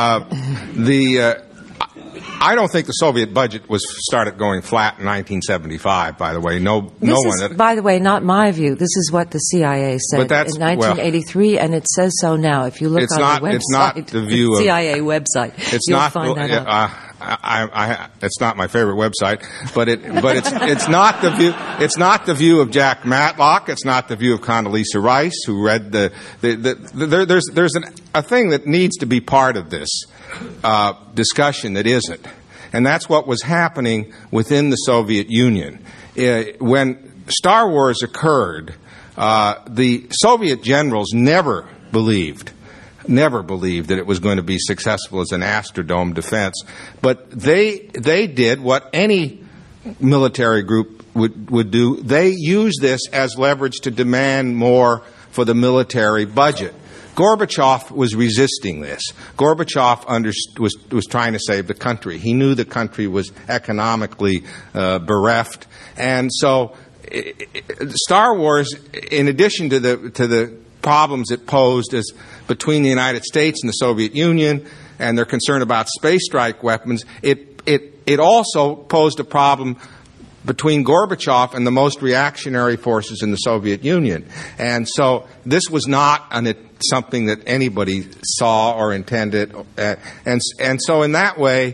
I don't think the Soviet budget started going flat in 1975. By the way, by the way, not my view. This is what the CIA said in 1983, and it says so now. If you look on the website, it's not the view CIA website. You'll find that out. It's not my favorite website, but it's not the view. It's not the view of Jack Matlock. It's not the view of Condoleezza Rice, who read there's a thing that needs to be part of this discussion that isn't, and that's what was happening within the Soviet Union when Star Wars occurred. The Soviet generals never believed that it was going to be successful as an Astrodome defense. But they did what any military group would do. They used this as leverage to demand more for the military budget. Gorbachev was resisting this. Gorbachev was trying to save the country. He knew the country was economically bereft. And so Star Wars, in addition to the problems it posed as between the United States and the Soviet Union and their concern about space strike weapons, it also posed a problem between Gorbachev and the most reactionary forces in the Soviet Union. And so this was not something that anybody saw or intended. And so in that way,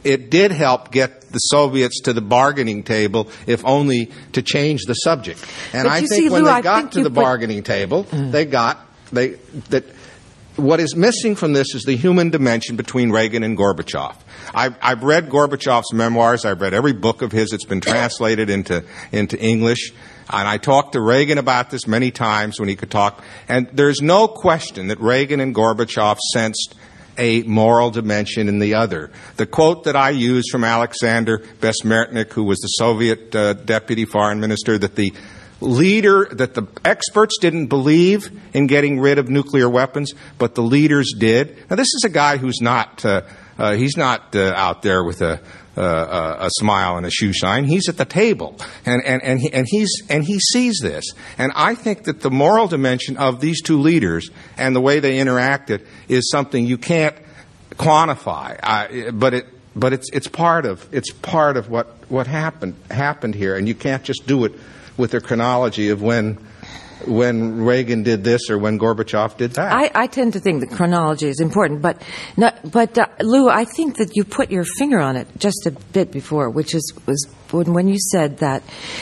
it did help get the Soviets to the bargaining table, if only to change the subject. And I think when they got to the bargaining table, that what is missing from this is the human dimension between Reagan and Gorbachev. I've read Gorbachev's memoirs. I've read every book of his. It's been translated into English. And I talked to Reagan about this many times when he could talk. And there's no question that Reagan and Gorbachev sensed a moral dimension in the other. The quote that I use from Alexander Besmertnik, who was the Soviet deputy foreign minister, that the experts didn't believe in getting rid of nuclear weapons, but the leaders did. Now, this is a guy who's not he's not out there with a smile and a shoe shine. He's at the table, and he sees this. And I think that the moral dimension of these two leaders and the way they interacted is something you can't quantify. But it's part of what happened here, and you can't just do it with a chronology of when Reagan did this or when Gorbachev did that. I tend to think that chronology is important, but Lou, I think that you put your finger on it just a bit before, which was when you said that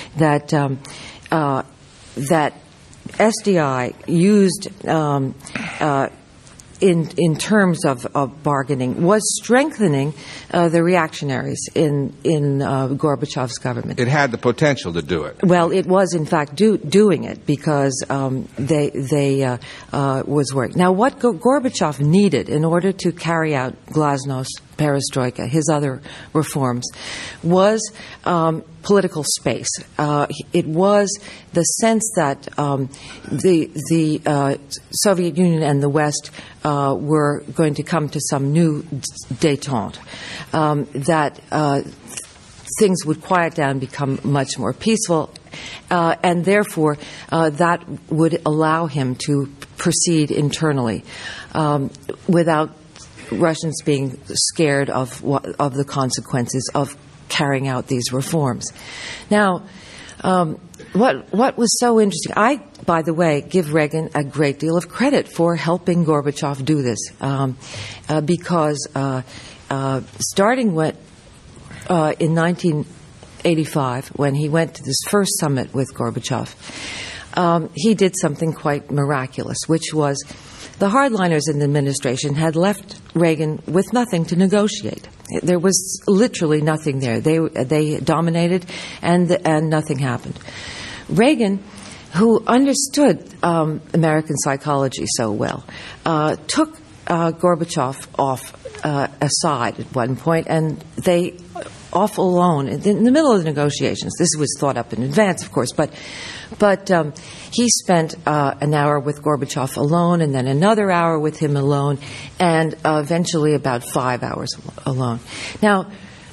SDI used in terms of bargaining was strengthening the reactionaries in Gorbachev's government. It had the potential to do it. Well, it was in fact doing it because they was working. Now, what Gorbachev needed in order to carry out Glasnost, Perestroika, his other reforms, was political space. It was the sense that the Soviet Union and the West were going to come to some new détente, that things would quiet down, become much more peaceful, and therefore that would allow him to proceed internally without Russians being scared of the consequences of carrying out these reforms. Now, what was so interesting, I, by the way, give Reagan a great deal of credit for helping Gorbachev do this, because starting in 1985, when he went to this first summit with Gorbachev, he did something quite miraculous, which was the hardliners in the administration had left Reagan with nothing to negotiate. There was literally nothing there. They dominated, and nothing happened. Reagan, who understood American psychology so well, took Gorbachev off aside at one point, and they off alone in the middle of the negotiations. This was thought up in advance, of course, but he spent an hour with Gorbachev alone, and then another hour with him alone, and eventually about 5 hours alone. Now,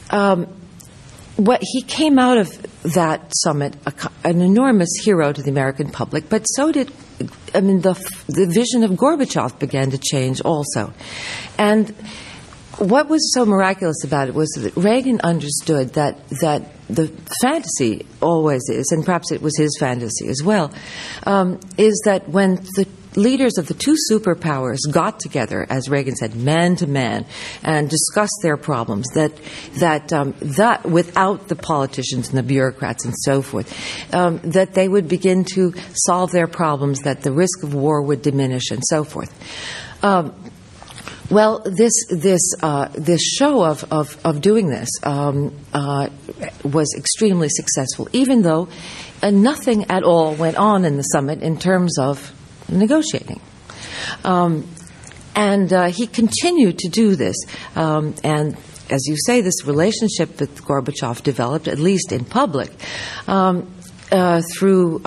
what he came out of that summit an enormous hero to the American public, but so did the vision of Gorbachev began to change also, and what was so miraculous about it was that Reagan understood that the fantasy always is, and perhaps it was his fantasy as well, is that when the leaders of the two superpowers got together, as Reagan said, man to man, and discussed their problems, that without the politicians and the bureaucrats and so forth, that they would begin to solve their problems, that the risk of war would diminish, and so forth. Well, this show of doing this was extremely successful, even though nothing at all went on in the summit in terms of negotiating. And he continued to do this. And as you say, this relationship that Gorbachev developed, at least in public, through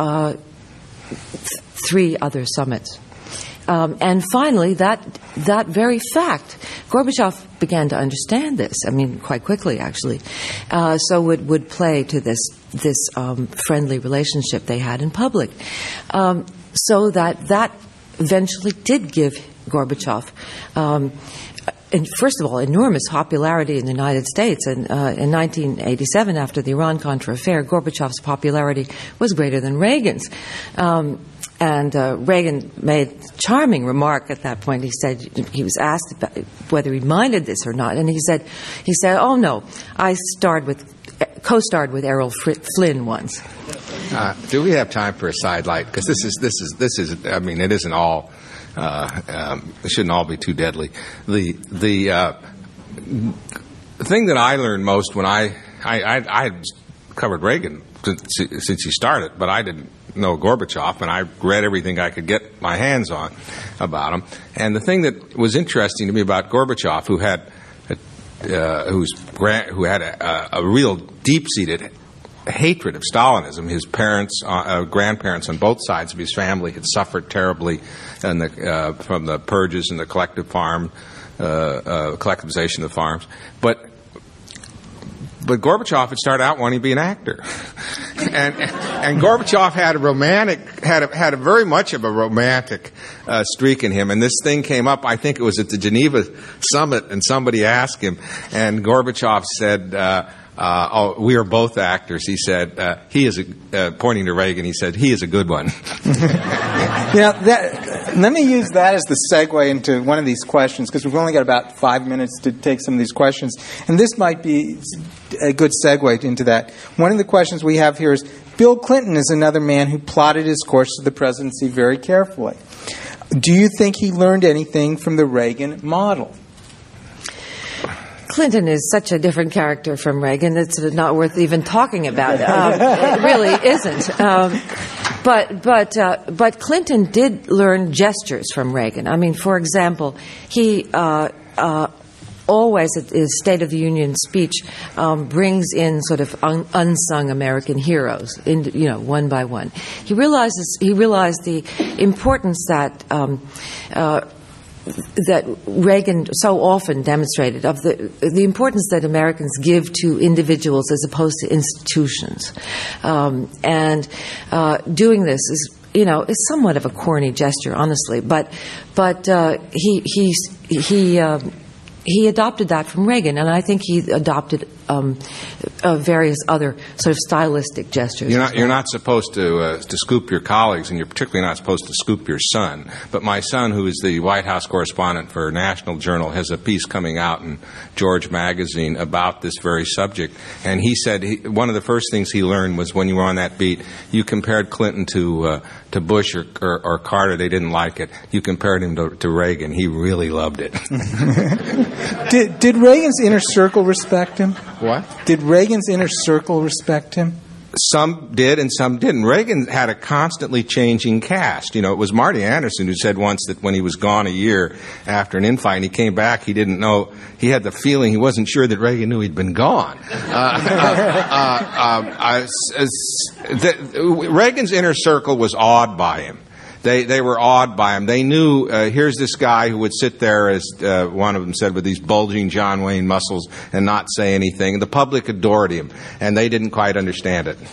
3 other summits. And finally, that very fact, Gorbachev began to understand this. I mean, quite quickly, actually. So it would play to this friendly relationship they had in public. So that eventually did give Gorbachev, and first of all, enormous popularity in the United States. And in 1987, after the Iran-Contra affair, Gorbachev's popularity was greater than Reagan's. Reagan made a charming remark at that point. He said, he was asked about whether he minded this or not, and he said, "Oh no, I co-starred with Errol Flynn once." Do we have time for a sidelight? Because this is. I mean, it isn't all. It shouldn't all be too deadly. The thing that I learned most when I had covered Reagan since he started, but I didn't know Gorbachev, and I read everything I could get my hands on about him. And the thing that was interesting to me about Gorbachev, who had a real deep-seated hatred of Stalinism. His parents, grandparents on both sides of his family had suffered terribly from the purges and the collectivization of the farms. But Gorbachev had started out wanting to be an actor, and Gorbachev had a very much of a romantic streak in him. And this thing came up. I think it was at the Geneva summit, and somebody asked him, and Gorbachev said, we are both actors. He said, he is pointing to Reagan. He said, he is a good one. Let me use that as the segue into one of these questions, because we've only got about 5 minutes to take some of these questions. And this might be a good segue into that. One of the questions we have here is, Bill Clinton is another man who plotted his course to the presidency very carefully. Do you think he learned anything from the Reagan model? Clinton is such a different character from Reagan, it's not worth even talking about. It really isn't. But Clinton did learn gestures from Reagan. I mean, for example, he always at his State of the Union speech brings in sort of unsung American heroes, one by one. He realized the importance that Reagan so often demonstrated of the importance that Americans give to individuals as opposed to institutions, and doing this is somewhat of a corny gesture, honestly, but he adopted that from Reagan, and I think he adopted various other sort of stylistic gestures. You're not supposed to scoop your colleagues, and you're particularly not supposed to scoop your son. But my son, who is the White House correspondent for National Journal, has a piece coming out in George magazine about this very subject. And he said one of the first things he learned was when you were on that beat, you compared Clinton to Bush or Carter. They didn't like it. You compared him to Reagan. He really loved it. Did Reagan's inner circle respect him? What? Did Reagan's inner circle respect him? Some did and some didn't. Reagan had a constantly changing cast. It was Marty Anderson who said once that when he was gone a year after an infight and he came back, he didn't know, he had the feeling he wasn't sure that Reagan knew he'd been gone. Reagan's inner circle was awed by him. They were awed by him. They knew, here's this guy who would sit there, as one of them said, with these bulging John Wayne muscles and not say anything. The public adored him, and they didn't quite understand it.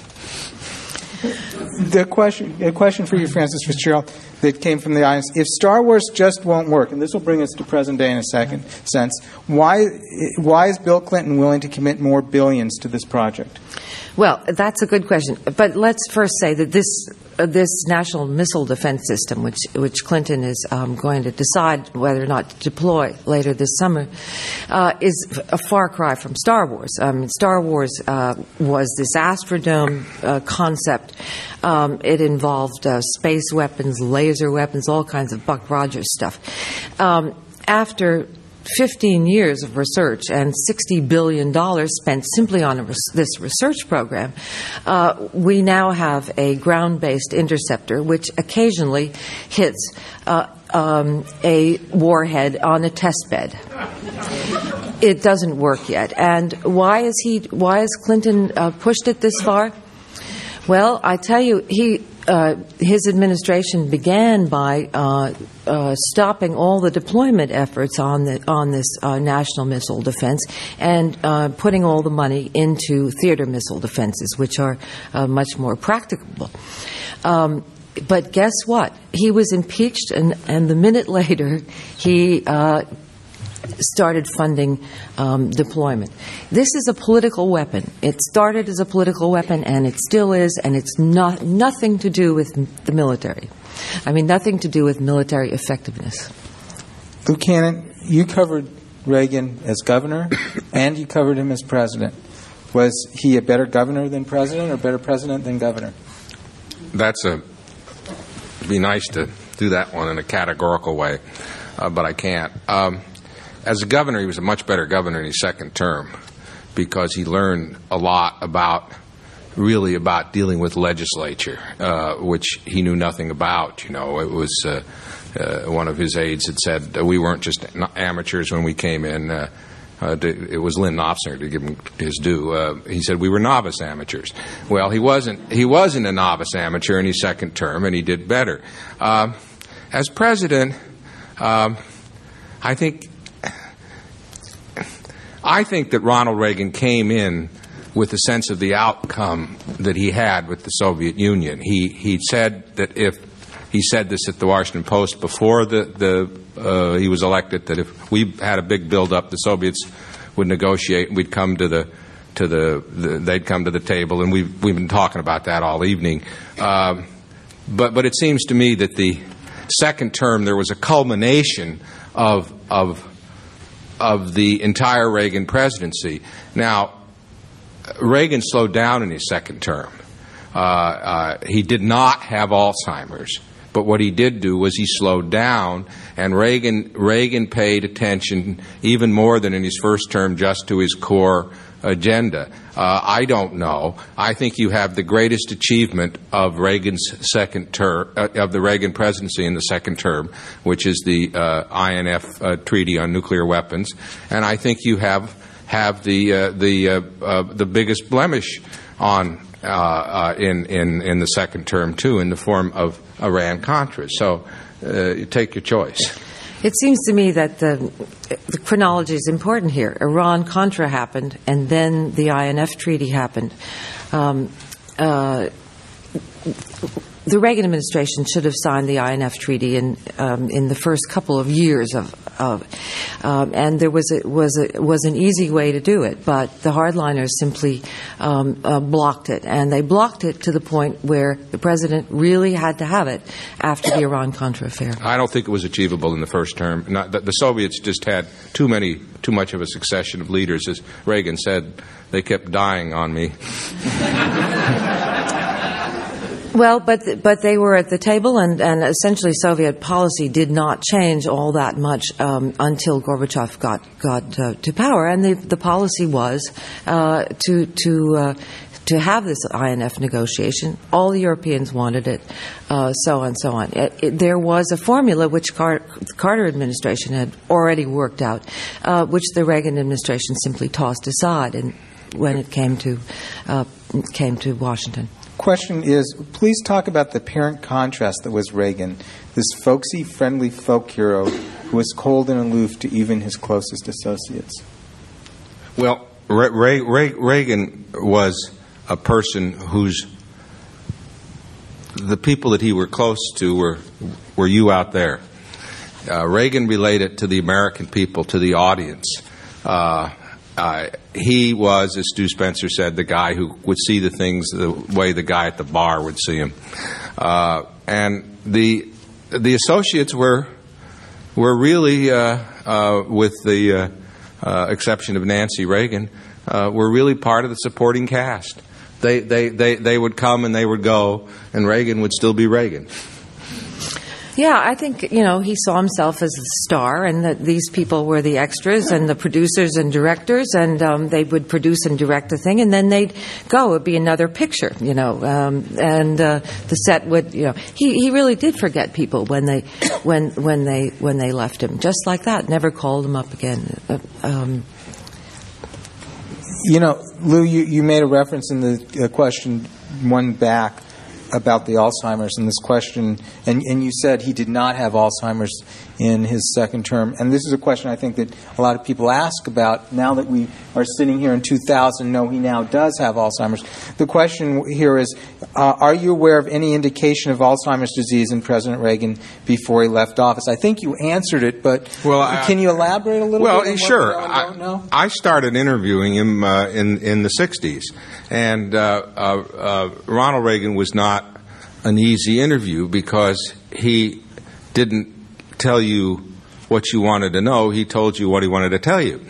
A question for you, Francis Fitzgerald, that came from the audience. If Star Wars just won't work, and this will bring us to present day in a second sense, why is Bill Clinton willing to commit more billions to this project? Well, that's a good question. But let's first say that this national missile defense system, which Clinton is going to decide whether or not to deploy later this summer, is a far cry from Star Wars. Star Wars was this Astrodome concept. It involved space weapons, laser weapons, all kinds of Buck Rogers stuff. After 15 years of research and $60 billion spent simply on this research program, we now have a ground-based interceptor which occasionally hits a warhead on a test bed. It doesn't work yet. And why has Clinton pushed it this far? Well, I tell you, his administration began by stopping all the deployment efforts on this national missile defense and putting all the money into theater missile defenses, which are much more practicable. But guess what? He was impeached, and the minute later he started funding deployment. This is a political weapon. It started as a political weapon, and it still is, and it's nothing to do with the military. I mean, nothing to do with military effectiveness. Buchanan, you covered Reagan as governor, and you covered him as president. Was he a better governor than president, or better president than governor? It'd be nice to do that one in a categorical way, but I can't. As a governor, he was a much better governor in his second term because he learned a lot about dealing with legislature, which he knew nothing about. You know, it was one of his aides had said we weren't just amateurs when we came in. It was Lynn Knopfler, to give him his due. He said we were novice amateurs. Well, he wasn't a novice amateur in his second term, and he did better. As president, I think that Ronald Reagan came in with a sense of the outcome that he had with the Soviet Union. He said that he said this at the Washington Post before he was elected, that if we had a big build-up, the Soviets would negotiate, and we'd come they'd come to the table, and we've been talking about that all evening. But it seems to me that the second term there was a culmination of the entire Reagan presidency. Now, Reagan slowed down in his second term. He did not have Alzheimer's, but what he did do was he slowed down, and Reagan paid attention even more than in his first term just to his core agenda. I don't know. I think you have the greatest achievement of Reagan's second term, of the Reagan presidency in the second term, which is the INF Treaty on Nuclear Weapons, and I think you have the biggest blemish on in the second term too, in the form of Iran-Contra. So you take your choice. It seems to me that the chronology is important here. Iran-Contra happened, and then the INF Treaty happened. The Reagan administration should have signed the INF Treaty in the first couple of years and there was an easy way to do it, but the hardliners simply blocked it, and they blocked it to the point where the president really had to have it after the Iran-Contra affair. I don't think it was achievable in the first term. The Soviets just had too much of a succession of leaders. As Reagan said, they kept dying on me. Well, but they were at the table, and essentially Soviet policy did not change all that much until Gorbachev got to power, and the policy was to have this INF negotiation. All the Europeans wanted it, so on and so on. There was a formula which the Carter administration had already worked out, which the Reagan administration simply tossed aside, and when it came to Washington. Question is, please talk about the apparent contrast that was Reagan, this folksy, friendly folk hero who was cold and aloof to even his closest associates. Well, Reagan was a person the people that he were close to were you out there. Reagan related to the American people, to the audience. He was, as Stu Spencer said, the guy who would see the things the way the guy at the bar would see them. And the associates were really, with the exception of Nancy Reagan, were really part of the supporting cast. They would come and they would go, and Reagan would still be Reagan. Yeah, I think, he saw himself as the star, and that these people were the extras and the producers and directors, and they would produce and direct the thing, and then they'd go. It would be another picture, and the set would, he really did forget people when they left him, just like that. Never called them up again. Lou, you made a reference in the question one back about the Alzheimer's and this question, and you said he did not have Alzheimer's in his second term. And this is a question I think that a lot of people ask about now that we are sitting here in 2000. No, he now does have Alzheimer's. The question here is, are you aware of any indication of Alzheimer's disease in President Reagan before he left office? I think you answered it, but can you elaborate a little bit? Well, sure. I started interviewing him in the 60s, and Ronald Reagan was not an easy interview because he didn't tell you what you wanted to know. He told you what he wanted to tell you.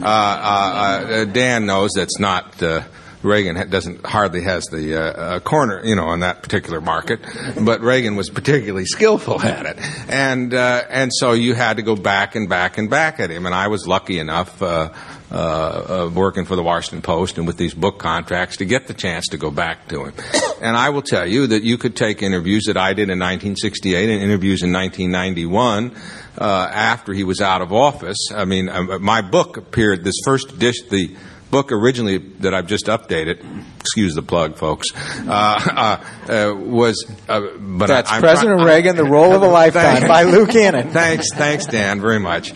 Dan knows that's not... Reagan hardly has the corner, on that particular market, but Reagan was particularly skillful at it, and so you had to go back and back and back at him. And I was lucky enough, working for the Washington Post and with these book contracts, to get the chance to go back to him. And I will tell you that you could take interviews that I did in 1968 and interviews in 1991. After he was out of office. I mean, my book appeared, this first edition, the book originally that I've just updated, excuse the plug, folks, was... but that's President Reagan, The Role of a Lifetime, by Lou Cannon. Thanks, Dan, very much.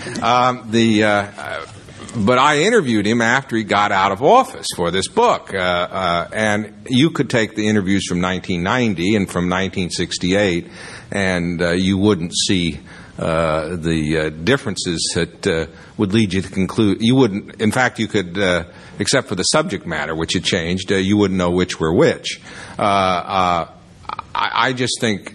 But I interviewed him after he got out of office for this book. And you could take the interviews from 1990 and from 1968, and you wouldn't see... the differences that would lead you to conclude. You wouldn't, in fact, you could, except for the subject matter, which had changed, you wouldn't know which were which. I just think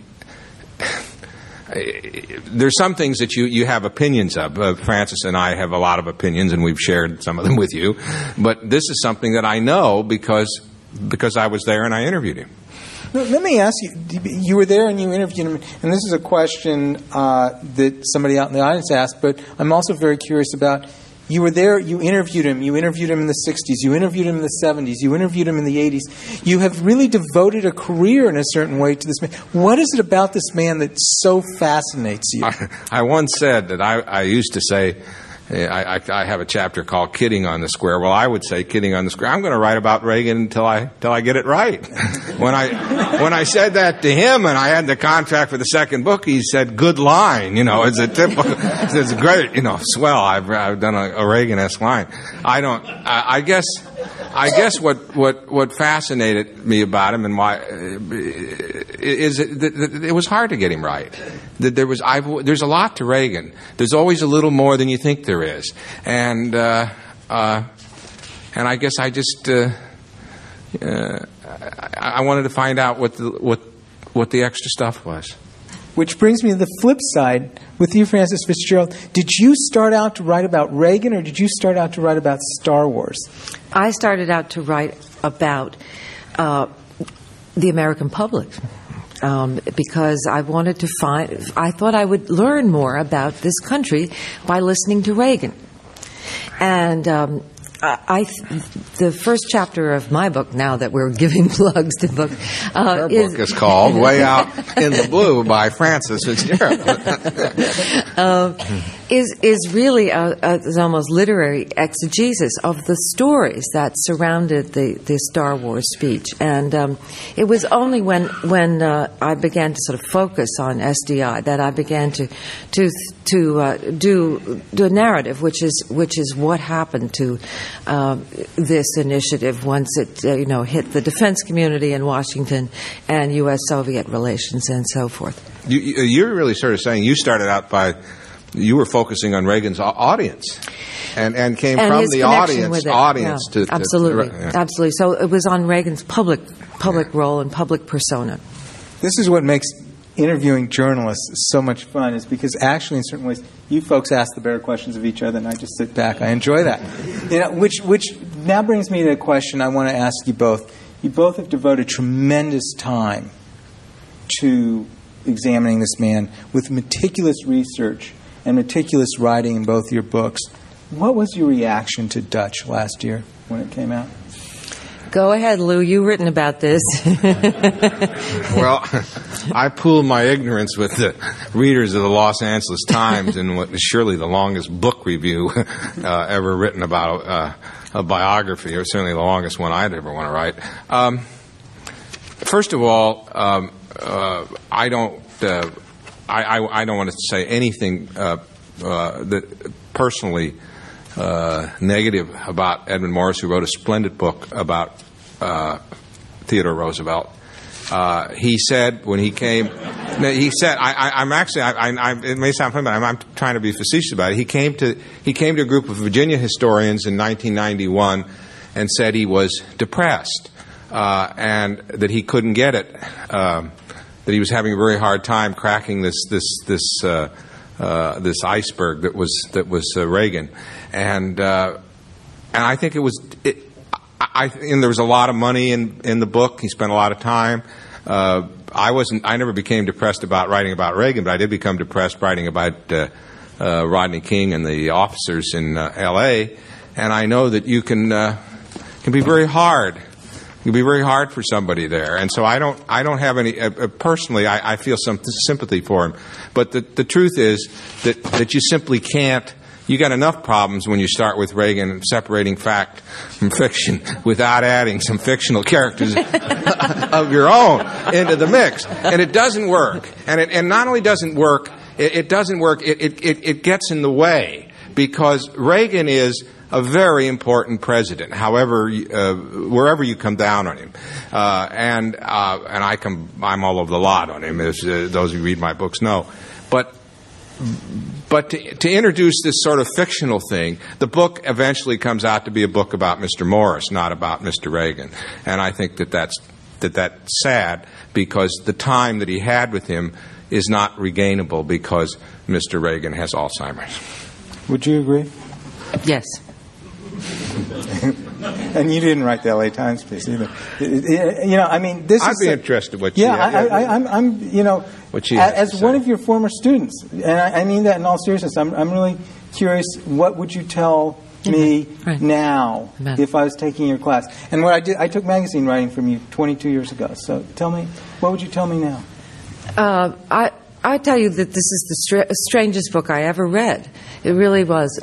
there's some things that you have opinions of. Francis and I have a lot of opinions, and we've shared some of them with you. But this is something that I know because I was there and I interviewed him. Let me ask you, you were there and you interviewed him, and this is a question that somebody out in the audience asked, but I'm also very curious about, you were there, you interviewed him in the 60s, you interviewed him in the 70s, you interviewed him in the 80s. You have really devoted a career in a certain way to this man. What is it about this man that so fascinates you? I once said that I used to say, I have a chapter called Kidding on the Square. Well, I would say Kidding on the Square. I'm going to write about Reagan until I get it right. When I said that to him and I had the contract for the second book, he said, "Good line." It's a typical, it's great, swell. I've done a Reagan-esque line. I guess what fascinated me about him and why is that it was hard to get him right. That there's a lot to Reagan. There's always a little more than you think there is, and I guess I just I wanted to find out what the extra stuff was. Which brings me to the flip side with you, Francis Fitzgerald. Did you start out to write about Reagan, or did you start out to write about Star Wars? I started out to write about the American public because I wanted to I thought I would learn more about this country by listening to Reagan. And the first chapter of my book, now that we're giving plugs to the book, her book is called Way Out in the Blue by Francis Fitzgerald. Is really is almost literary exegesis of the stories that surrounded the Star Wars speech. And it was only when I began to sort of focus on SDI that I began to do a narrative, which is what happened to this initiative once it hit the defense community in Washington and U.S.-Soviet relations and so forth. You're really sort of saying you started out you were focusing on Reagan's audience and came from the audience to absolutely. Absolutely. So it was on Reagan's public role and public persona. This is what makes interviewing journalists so much fun, is because actually in certain ways you folks ask the better questions of each other and I just sit back. I enjoy that. Which now brings me to a question I want to ask you both. You both have devoted tremendous time to examining this man with meticulous research and meticulous writing in both your books. What was your reaction to Dutch last year when it came out? Go ahead, Lou. You've written about this. Well, I pooled my ignorance with the readers of the Los Angeles Times in what is surely the longest book review ever written about a biography, or certainly the longest one I'd ever want to write. First of all, I don't I don't want to say anything that personally negative about Edmund Morris, who wrote a splendid book about Theodore Roosevelt. He said when he came, he said, I'm actually, it may sound funny, but I'm trying to be facetious about it. He came to a group of Virginia historians in 1991 and said he was depressed and that he couldn't get it, that he was having a very hard time cracking this iceberg that was Reagan, and I think and there was a lot of money in the book. He spent a lot of time. I never became depressed about writing about Reagan, but I did become depressed writing about Rodney King and the officers in L.A. And I know that you can be very hard. It can be very hard for somebody there. And so I don't have any personally. I feel some sympathy for him. But the truth is that you simply can't. You got enough problems when you start with Reagan separating fact from fiction without adding some fictional characters of your own into the mix, and it doesn't work. And not only doesn't work, it doesn't work. It gets in the way because Reagan is a very important president. However, wherever you come down on him, and I'm all over the lot on him, as those who read my books know, but to introduce this sort of fictional thing, the book eventually comes out to be a book about Mr. Morris, not about Mr. Reagan. And I think that's sad because the time that he had with him is not regainable because Mr. Reagan has Alzheimer's. Would you agree? Yes. And you didn't write the L.A. Times piece either. I mean, this I'd is... be interested what you... I'm as one of your former students, and I mean that in all seriousness, I'm really curious, what would you tell me now if I was taking your class? And what I took magazine writing from you 22 years ago. So tell me, what would you tell me now? I tell you that this is the strangest book I ever read. It really was.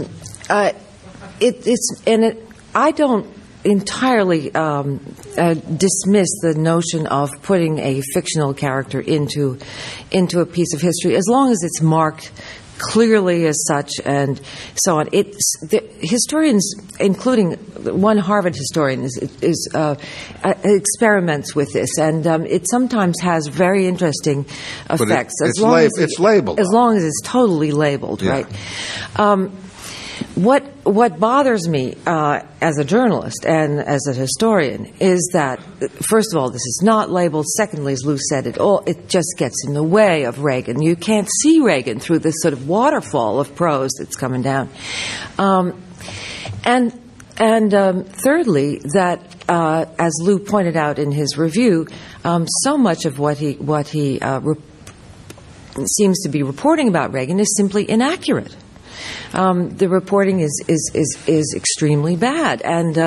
I don't entirely dismiss the notion of putting a fictional character into a piece of history, as long as it's marked clearly as such and so on. Historians, including one Harvard historian, experiments with this, and it sometimes has very interesting effects. It's labeled. As long as it's totally labeled, yeah. Right? What bothers me as a journalist and as a historian is that, first of all, this is not labeled. Secondly, as Lou said, it just gets in the way of Reagan. You can't see Reagan through this sort of waterfall of prose that's coming down. And thirdly, that as Lou pointed out in his review, so much of what he seems to be reporting about Reagan is simply inaccurate. The reporting is extremely bad, and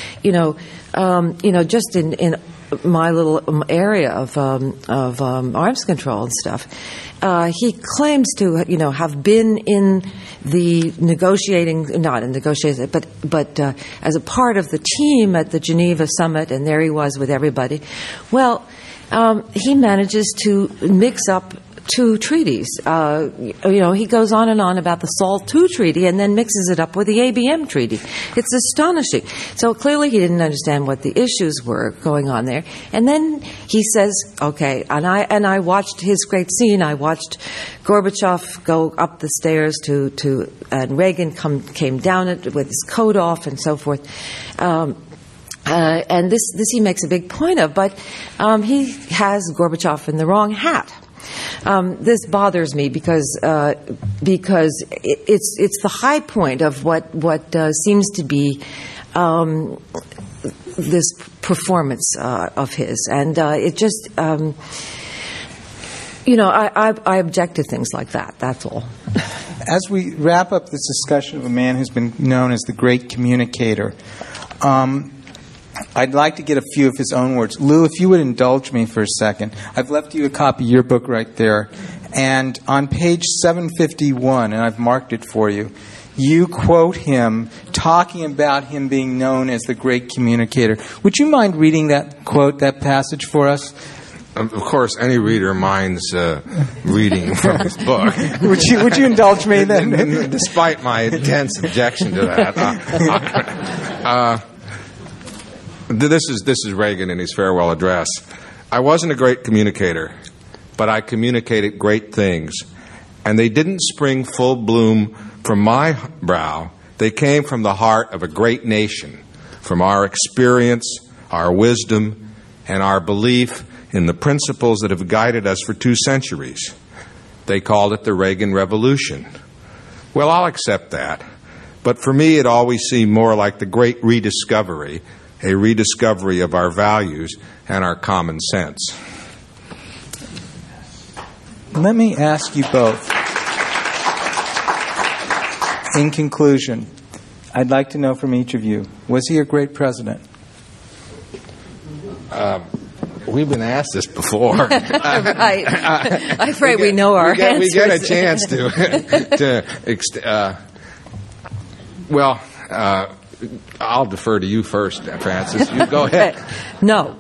just in my little area of arms control and stuff, he claims to have been in the not in negotiations, but as a part of the team at the Geneva summit, and there he was with everybody. Well, he manages to mix up two treaties. He goes on and on about the SALT II treaty and then mixes it up with the ABM treaty. It's astonishing. So clearly he didn't understand what the issues were going on there. And then he says, okay, and I watched his great scene. I watched Gorbachev go up the stairs and Reagan came down it with his coat off and so forth. And this he makes a big point of, but he has Gorbachev in the wrong hat. This bothers me because it's the high point of what seems to be this performance of his, and it just I object to things like that. That's all. As we wrap up this discussion of a man who's been known as the great communicator, I'd like to get a few of his own words. Lou, if you would indulge me for a second. I've left you a copy of your book right there. And on page 751, and I've marked it for you, you quote him talking about him being known as the great communicator. Would you mind reading that quote, that passage for us? Of course, any reader minds reading from his book. Would you indulge me then? Despite my intense objection to that. This is Reagan in his farewell address. I wasn't a great communicator, but I communicated great things. And they didn't spring full bloom from my brow. They came from the heart of a great nation, from our experience, our wisdom, and our belief in the principles that have guided us for 2 centuries. They called it the Reagan Revolution. Well, I'll accept that. But for me, it always seemed more like the great rediscovery, a rediscovery of our values and our common sense. Let me ask you both, in conclusion, I'd like to know from each of you, was he a great president? We've been asked this before. Right. I'm afraid we know our answers. We get a chance well, I'll defer to you first, Frances. You go ahead. No.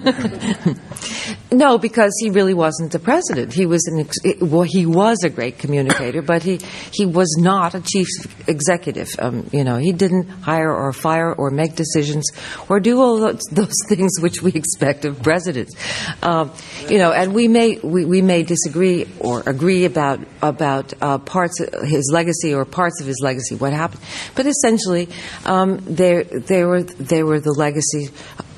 No, because he really wasn't the president. He was he was a great communicator, but he was not a chief executive. He didn't hire or fire or make decisions or do all those things which we expect of presidents. And we may disagree or agree about parts of his legacy or parts of his legacy, what happened, but essentially they were the legacy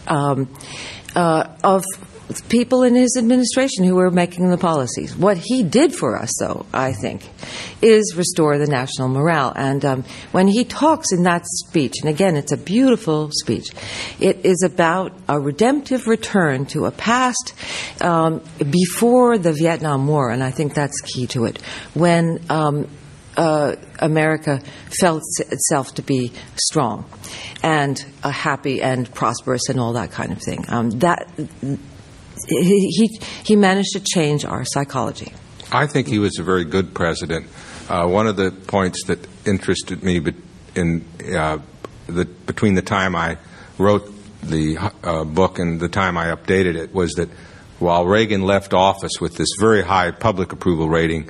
of people in his administration who were making the policies. What he did for us, though, I think, is restore the national morale. And when he talks in that speech, and again, it's a beautiful speech, it is about a redemptive return to a past before the Vietnam War, and I think that's key to it, when America felt itself to be strong and happy and prosperous and all that kind of thing. He managed to change our psychology. I think he was a very good president. One of the points that interested me between the time I wrote the book and the time I updated it was that while Reagan left office with this very high public approval rating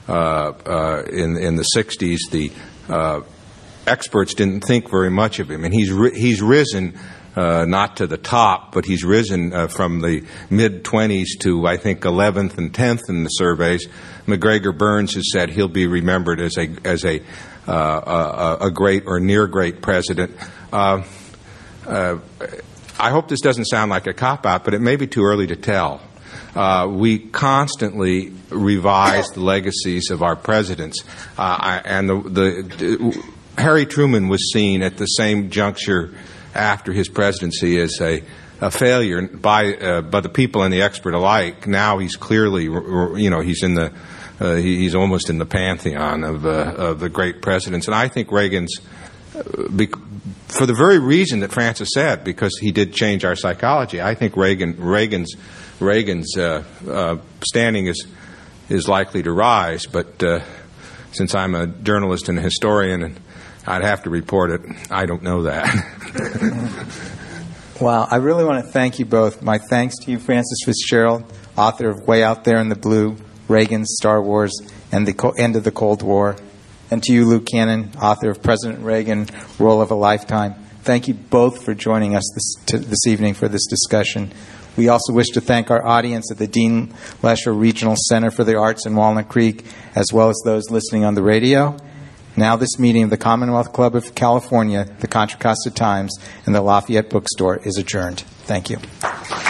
in the 60s, the experts didn't think very much of him. And he's risen not to the top, but he's risen from the mid-20s to, I think, 11th and 10th in the surveys. McGregor Burns has said he'll be remembered as a great or near great president. I hope this doesn't sound like a cop-out, but it may be too early to tell. We constantly revise the legacies of our presidents, Harry Truman was seen at the same juncture after his presidency as a failure by the people and the expert alike. Now he's clearly, he's almost in the pantheon of the great presidents. And I think Reagan's, for the very reason that Frances said, because he did change our psychology, I think Reagan's standing is likely to rise. But since I'm a journalist and a historian, and I'd have to report it, I don't know that. Well, I really want to thank you both. My thanks to you, Frances FitzGerald, author of Way Out There in the Blue, Reagan, Star Wars, and the End of the Cold War. And to you, Luke Cannon, author of President Reagan, Role of a Lifetime. Thank you both for joining us this evening for this discussion. We also wish to thank our audience at the Dean Lesher Regional Center for the Arts in Walnut Creek, as well as those listening on the radio. Now this meeting of the Commonwealth Club of California, the Contra Costa Times, and the Lafayette Bookstore is adjourned. Thank you.